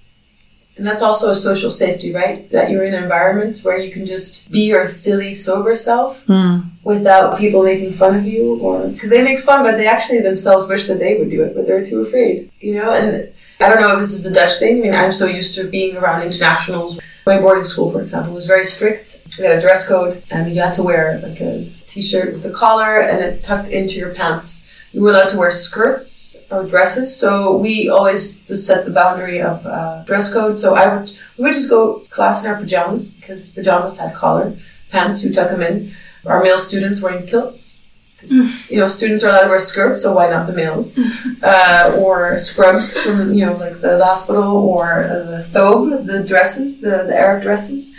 And that's also a social safety, right? That you're in an environment where you can just be your silly, sober self mm. without people making fun of you, or because they make fun, but they actually themselves wish that they would do it, but they're too afraid, you know? And I don't know if this is a Dutch thing. I mean, I'm so used to being around internationals. My boarding school, for example, was very strict. We had a dress code, and you had to wear like a t-shirt with a collar and it tucked into your pants. You were allowed to wear skirts or dresses, so we always just set the boundary of uh, dress code. So I would, we would just go to class in our pajamas, because pajamas had collar, pants, you tuck them in. Our male students wearing kilts, because you know students are allowed to wear skirts, so why not the males? Uh, or scrubs from you know like the, the hospital, or uh, the thobe, the dresses, the, the Arab dresses.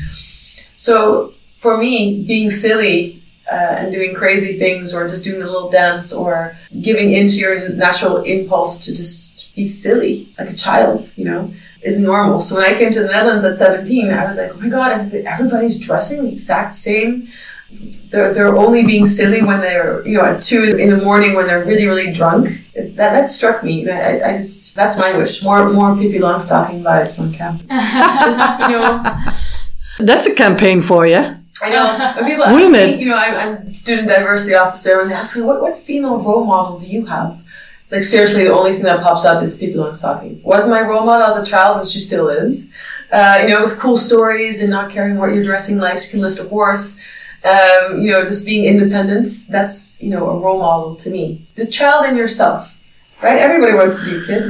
So for me, being silly. Uh, and doing crazy things, or just doing a little dance, or giving into your natural impulse to just be silly, like a child, you know, is normal. So when I came to the Netherlands at seventeen, I was like, oh my God, everybody's dressing the exact same. They're, they're only being silly when they're, you know, at two in the morning when they're really, really drunk. That that struck me. I, I just, that's my wish. More, more Pippi Longstocking vibes on campus. Just, you know. That's a campaign for you. I know. When people ask Wouldn't me, it? you know, I'm, I'm student diversity officer, and they ask me, what, what female role model do you have? Like, seriously, the only thing that pops up is Pippi Longstocking. Was my role model as a child, and she still is. Uh, you know, with cool stories and not caring what you're dressing like. She can lift a horse. Um, you know, just being independent. That's, you know, a role model to me. The child in yourself, right? Everybody wants to be a kid, no?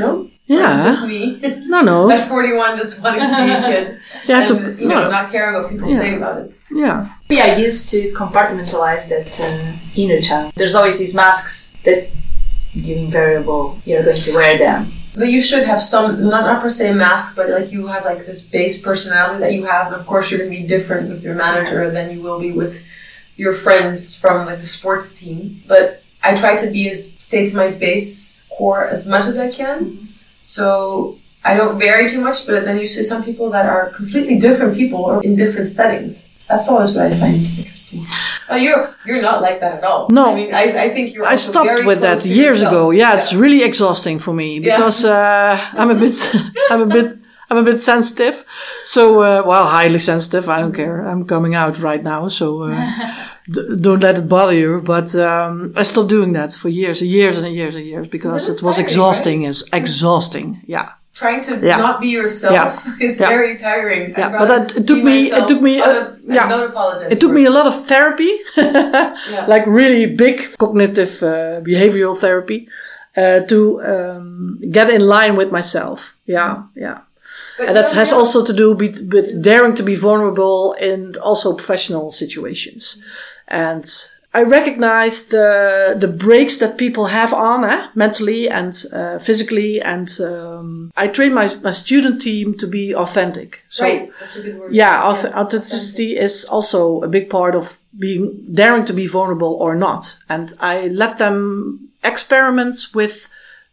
Or Yeah. is it just me? No, no. At forty-one, just wanting to be a kid. You have and, to, you know, no. not caring what people Yeah. say about it. Yeah. We are used to compartmentalize that uh, inner child. There's always these masks that you invariable, you're going to wear them. But you should have some, not, not per se a mask, but like you have like this base personality that you have. And of course you're going to be different with your manager than you will be with your friends from like the sports team. But I try to be as, stay to my base core as much as I can. Mm-hmm. So I don't vary too much, but then you see some people that are completely different people or in different settings. That's always what I find interesting. Oh, you're you're not like that at all. No. I mean, I, I think you're I also stopped very with close that to years yourself. ago. Yeah, Yeah. it's really exhausting for me because uh, I'm a bit, I'm a bit, I'm a bit sensitive. So, uh, well, highly sensitive. I don't care. I'm coming out right now, so uh, d- don't let it bother you. But um, I stopped doing that for years, and years and years and years because It's it was tiring, exhausting. right? It's exhausting. Yeah. Trying to Yeah. not be yourself Yeah. is Yeah. very tiring. Yeah, I'd but rather that- just it took be me- it myself took me, uh, un- and yeah. don't apologize It took for me a lot of therapy, Yeah. like really big cognitive uh, behavioral therapy, uh, to um, get in line with myself. Yeah, yeah. But And that don't has you- also to do with, with daring to be vulnerable in also professional situations. And I recognize the the breaks that people have on eh, mentally and uh, physically, and um, I train my my student team to be authentic. So, right, that's a good word. yeah, auth- authenticity is also a big part of being daring to be vulnerable or not. And I let them experiment with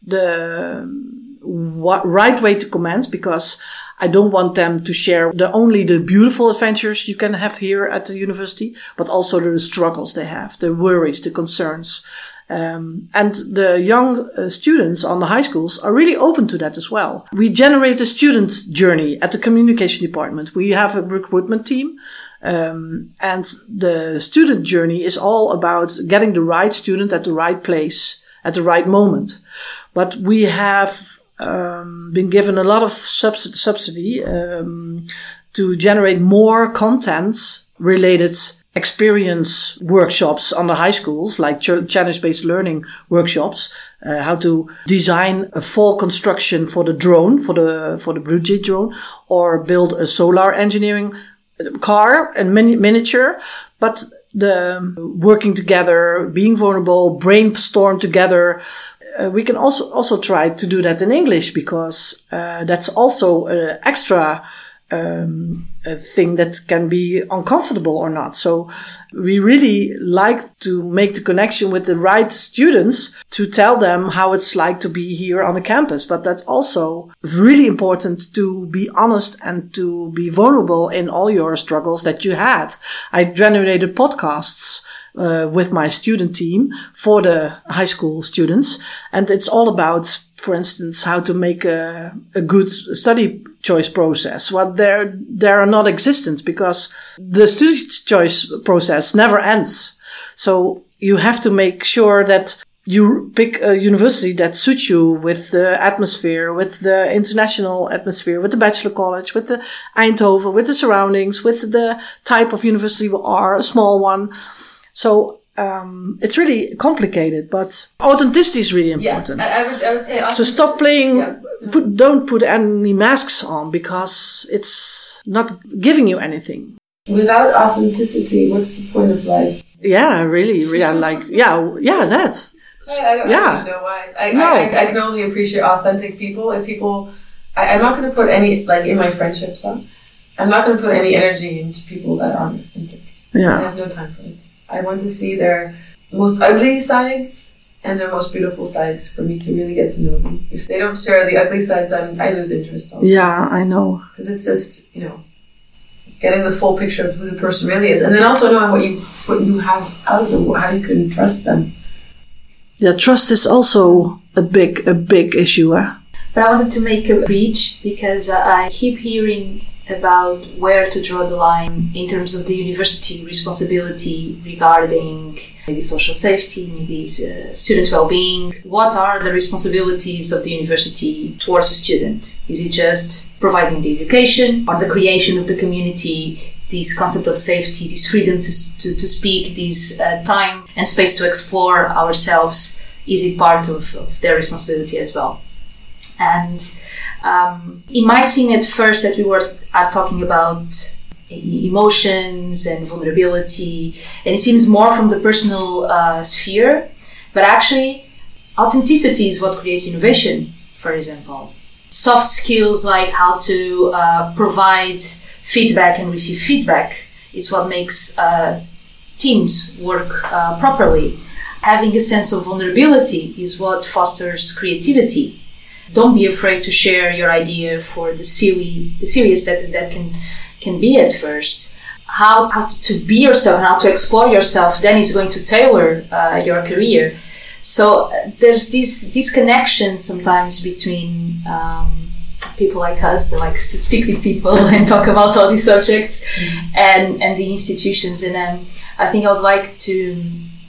the what, right way to commence, because I don't want them to share the only the beautiful adventures you can have here at the university, but also the struggles they have, the worries, the concerns. Um, and the young uh, students on the high schools are really open to that as well. We generate a student journey at the communication department. We have a recruitment team. Um, and the student journey is all about getting the right student at the right place at the right moment. But we have um, been given a lot of subs- subsidy um, to generate more content related experience workshops on the high schools, like ch- challenge-based learning workshops, uh, how to design a fall construction for the drone, for the for the Blue Jay drone, or build a solar engineering car and mini- miniature. But the working together, being vulnerable, brainstorm together. Uh, we can also also try to do that in English, because uh, that's also an extra um, a thing that can be uncomfortable or not. So we really like to make the connection with the right students to tell them how it's like to be here on the campus. But that's also really important to be honest and to be vulnerable in all your struggles that you had. I generated podcasts Uh, with my student team for the high school students. And it's all about, for instance, how to make a, a good study choice process. Well, they're, they're not existent, because the study choice process never ends. So you have to make sure that you pick a university that suits you with the atmosphere, with the international atmosphere, with the bachelor college, with the Eindhoven, with the surroundings, with the type of university we are, a small one. So um, it's really complicated, but authenticity is really important. Yeah, I, I would, I would say. So stop playing. Yeah. Put, don't put any masks on, because it's not giving you anything. Without authenticity, what's the point of life? Yeah, really, yeah, like yeah, yeah, that. I, I, don't, Yeah. I don't know why. I, No. I, I, I can only appreciate authentic people. If people, I, I'm not going to put any, like in my friendships, huh? I'm not going to put any energy into people that aren't authentic. I Yeah, have no time for it. I want to see their most ugly sides and their most beautiful sides for me to really get to know them. If they don't share the ugly sides, I'm, I lose interest also. yeah, I know. Because it's just, you know, getting the full picture of who the person really is. And then also knowing what you what you have out of them, how you can trust them. Yeah, trust is also a big, a big issue. Eh? But I wanted to make a bridge, because uh, I keep hearing about where to draw the line in terms of the university responsibility regarding maybe social safety, maybe uh, student well-being. What are the responsibilities of the university towards a student? Is it just providing the education, or the creation of the community, this concept of safety, this freedom to to, to speak, this uh, time and space to explore ourselves? Is it part of, of their responsibility as well? And um, it might seem at first that we were are talking about emotions and vulnerability, and it seems more from the personal uh, sphere, but actually authenticity is what creates innovation, for example. Soft skills like how to uh, provide feedback and receive feedback, it's what makes uh, teams work uh, properly. Having a sense of vulnerability is what fosters creativity. Don't be afraid to share your idea for the silly, the silliest that that can can be at first. How, how to be yourself and how to explore yourself, then is going to tailor uh, your career. So uh, there's this this connection sometimes between um, people like us that likes to speak with people and talk about all these subjects, mm-hmm. and and the institutions. And um, I think I would like to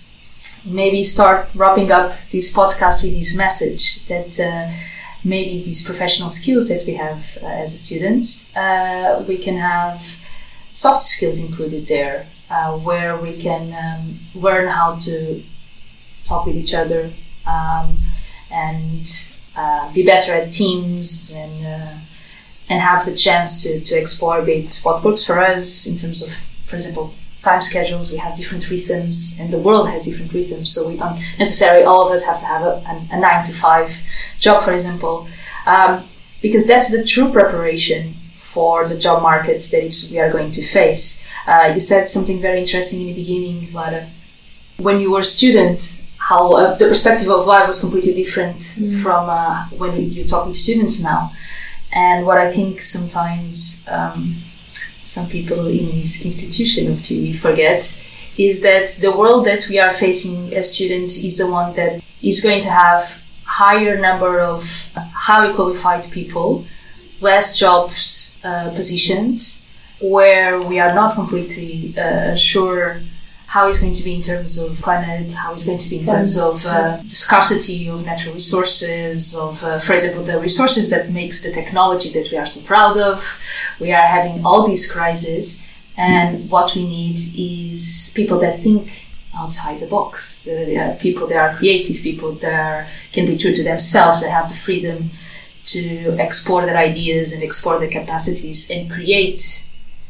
maybe start wrapping up this podcast with this message that uh, maybe these professional skills that we have uh, as students, uh, we can have soft skills included there, uh, where we can um, learn how to talk with each other um, and uh, be better at teams, and uh, and have the chance to, to explore a bit what works for us in terms of, for example, time schedules. We have different rhythms, and the world has different rhythms, so we don't necessarily all of us have to have a, a, a nine to five job, for example, um, because that's the true preparation for the job market that is, we are going to face. Uh, you said something very interesting in the beginning, Lara. When you were a student, how uh, the perspective of life was completely different mm. from uh, when you talk with students now. And what I think sometimes um, some people in this institution of T U E forget is that the world that we are facing as students is the one that is going to have higher number of highly qualified people, less jobs, uh, positions, where we are not completely uh, sure how it's going to be in terms of climate, how it's going to be in terms of uh, the scarcity of natural resources, of, uh, for example, the resources that makes the technology that we are so proud of. We are having all these crises, and what we need is people that think outside the box, the uh, people that are creative, people that are, can be true to themselves, that have the freedom to explore their ideas and explore their capacities and create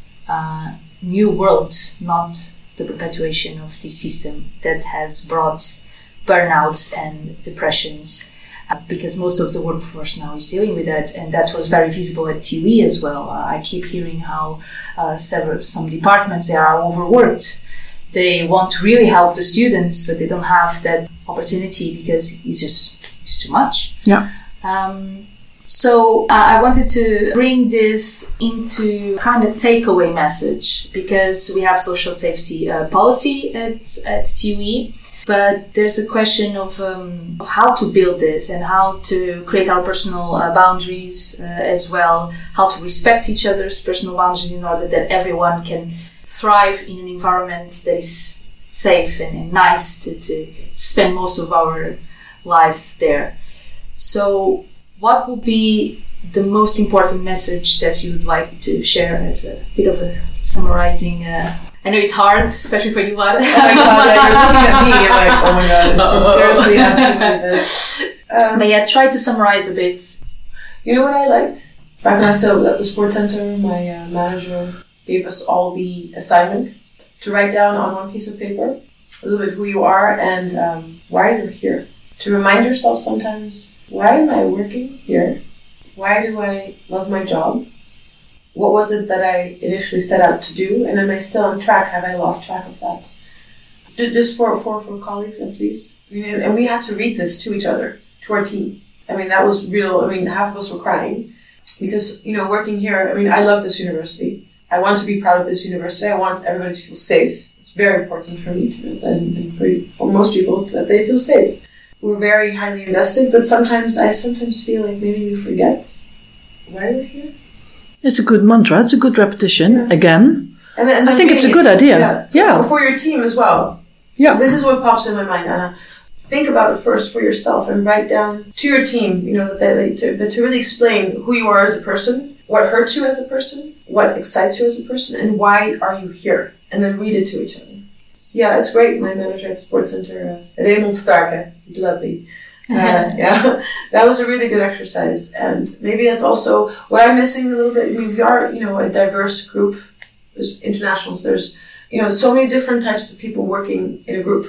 uh, new worlds, not the perpetuation of this system that has brought burnouts and depressions, uh, because most of the workforce now is dealing with that, and that was very visible at T U E as well. Uh, I keep hearing how uh, several some departments, they are overworked. They want to really help the students, but they don't have that opportunity because it's just it's too much. Yeah. Um, So uh, I wanted to bring this into kind of takeaway message, because we have social safety uh, policy at, at T U E, but there's a question of, um, of how to build this and how to create our personal uh, boundaries uh, as well, how to respect each other's personal boundaries in order that everyone can thrive in an environment that is safe and, and nice to, to spend most of our lives there. So what would be the most important message that you would like to share as a bit of a summarizing? Uh, I know it's hard, especially for you, Lara. Oh my god, yeah, you're looking at me. I'm like, oh my god, she's seriously asking me this. Um, but yeah, try to summarize a bit. You know what I liked? Back when I was at the sports center, my uh, manager gave us all the assignment to write down on one piece of paper a little bit who you are and um, why you're here. To remind yourself sometimes, why am I working here? Why do I love my job? What was it that I initially set out to do? And am I still on track? Have I lost track of that? Just for, for, for colleagues and please. And we had to read this to each other, to our team. I mean, that was real. I mean, half of us were crying. Because, you know, working here, I mean, I love this university. I want to be proud of this university. I want everybody to feel safe. It's very important for me to, and, and for, for most people, that they feel safe. We're very highly invested, but sometimes I sometimes feel like maybe we forget why we're here. It's a good mantra. It's a good repetition. Yeah. Again, and then, and I think it's a good idea. Yeah, yeah. For, for your team as well. Yeah, this is what pops in my mind, Anna. Think about it first for yourself and write down to your team. You know that they, to, that to really explain who you are as a person, what hurts you as a person, what excites you as a person, and why are you here. And then read it to each other. Yeah, it's great. My manager at Sports Center, uh, Raymond Starke, he's lovely. Uh, yeah, that was a really good exercise. And maybe that's also what I'm missing a little bit. I mean, we are, you know, a diverse group. There's internationals. There's, you know, so many different types of people working in a group.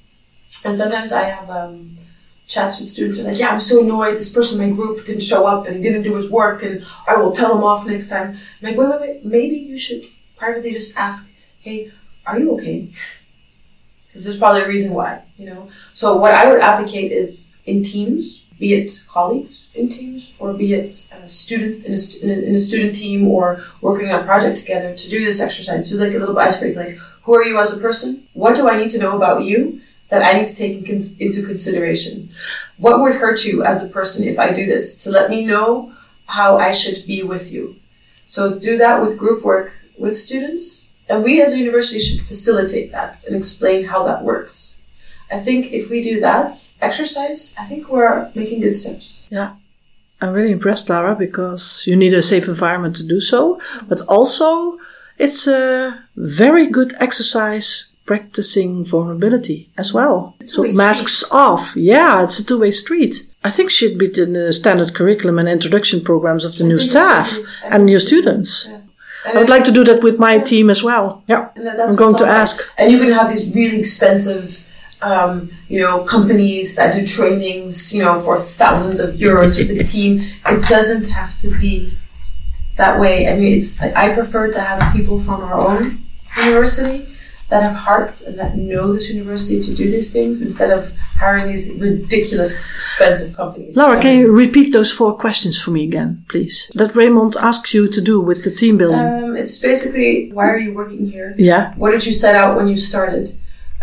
And sometimes I have um, chats with students and like, yeah, I'm so annoyed. This person in my group didn't show up and he didn't do his work and I will tell him off next time. I'm like, wait, wait, wait. Maybe you should privately just ask, hey, are you okay? Because there's probably a reason why, you know. So what I would advocate is in teams, be it colleagues in teams or be it uh, students in a, stu- in, a, in a student team or working on a project together, to do this exercise, do like a little icebreaker, like, who are you as a person? What do I need to know about you that I need to take in cons- into consideration? What would hurt you as a person if I do this, to let me know how I should be with you? So do that with group work with students. And we as a university should facilitate that and explain how that works. I think if we do that exercise, I think we're making good steps. Yeah. I'm really impressed, Lara, because you need a safe environment to do so. But also, it's a very good exercise practicing vulnerability as well. So masks street. Off. Yeah, it's a two-way street. I think it should be in the standard curriculum and introduction programs of the I new staff and new students. Yeah. And I would like to do that with my yeah. team as well. Yeah, I'm going to ask. And you can have these really expensive, um, you know, companies that do trainings, you know, for thousands of euros for the team. It doesn't have to be that way. I mean, it's. I prefer to have people from our own university that have hearts and that know this university to do these things instead of hiring these ridiculous, expensive companies. Laura, can you repeat those four questions for me again, please? That Raymond asks you to do with the team building. Um, it's basically, why are you working here? Yeah. What did you set out when you started?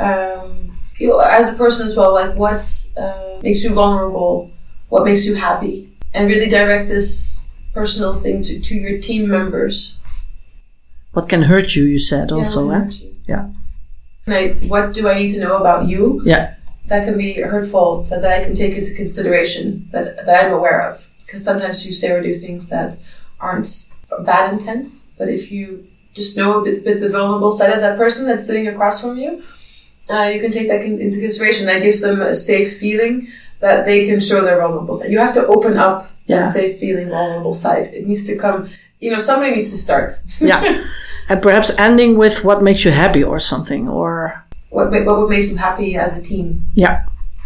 Um, you know, as a person as well, like what uh, makes you vulnerable? What makes you happy? And really direct this personal thing to, to your team members. What can hurt you, you said also, yeah, eh? Yeah. Like, what do I need to know about you? Yeah. That can be hurtful, that, that I can take into consideration, that, that I'm aware of. Because sometimes you say or do things that aren't bad intent, but if you just know a bit, bit the vulnerable side of that person that's sitting across from you, uh, you can take that in, into consideration. That gives them a safe feeling that they can show their vulnerable side. You have to open up yeah. that safe feeling, vulnerable side. It needs to come, you know, somebody needs to start. Yeah. And perhaps ending with what makes you happy or something, or... What what would make you happy as a team? Yeah.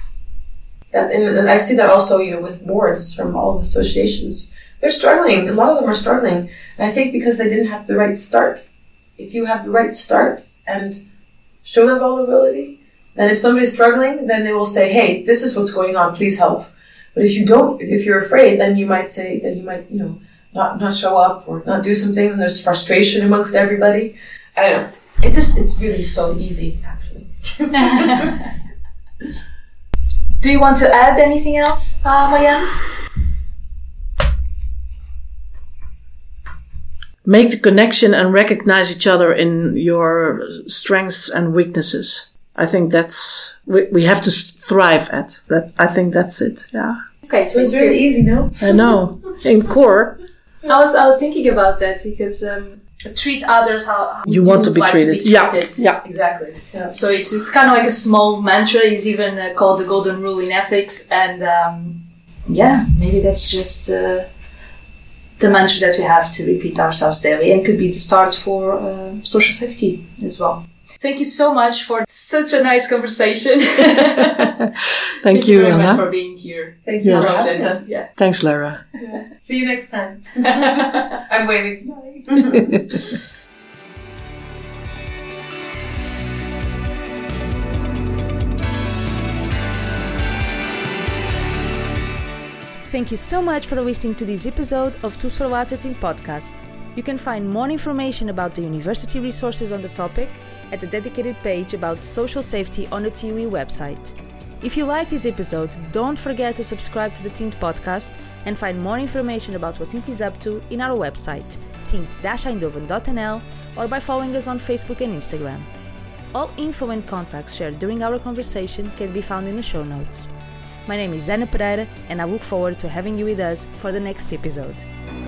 That, and I see that also, you know, with boards from all the associations. They're struggling. A lot of them are struggling. And I think because they didn't have the right start. If you have the right start and show them vulnerability, then if somebody's struggling, then they will say, hey, this is what's going on, please help. But if you don't, if you're afraid, then you might say that you might, you know, not not show up or not do something, and there's frustration amongst everybody. I don't know. It just, it's really so easy, actually. Do you want to add anything else, uh, Marjan? Make the connection and recognize each other in your strengths and weaknesses. I think that's, we, we have to thrive at that. I think that's it. Yeah. Okay, so it's really easy, no? I know. In core. I was I was thinking about that because um, treat others how, how you, you want to be, like treated. to be treated. Yeah, yeah. Exactly. Yeah. So it's it's kind of like a small mantra. It's even uh, called the golden rule in ethics, and um, yeah, maybe that's just uh, the mantra that we have to repeat ourselves daily, and could be the start for uh, social safety as well. Thank you so much for such a nice conversation. Thank, Thank you you, very Anna. much for being here. Thank you yes. for having us. Yeah. Thanks, Lara. Yeah. See you next time. I'm waiting. Bye. Thank you so much for listening to this episode of Tools for Life thirteen podcast. You can find more information about the university resources on the topic at the dedicated page about social safety on the T U E website. If you like this episode, don't forget to subscribe to the Tint podcast and find more information about what Tint is up to in our website, tint dash eindhoven dot n l, or by following us on Facebook and Instagram. All info and contacts shared during our conversation can be found in the show notes. My name is Ana Pereira, and I look forward to having you with us for the next episode.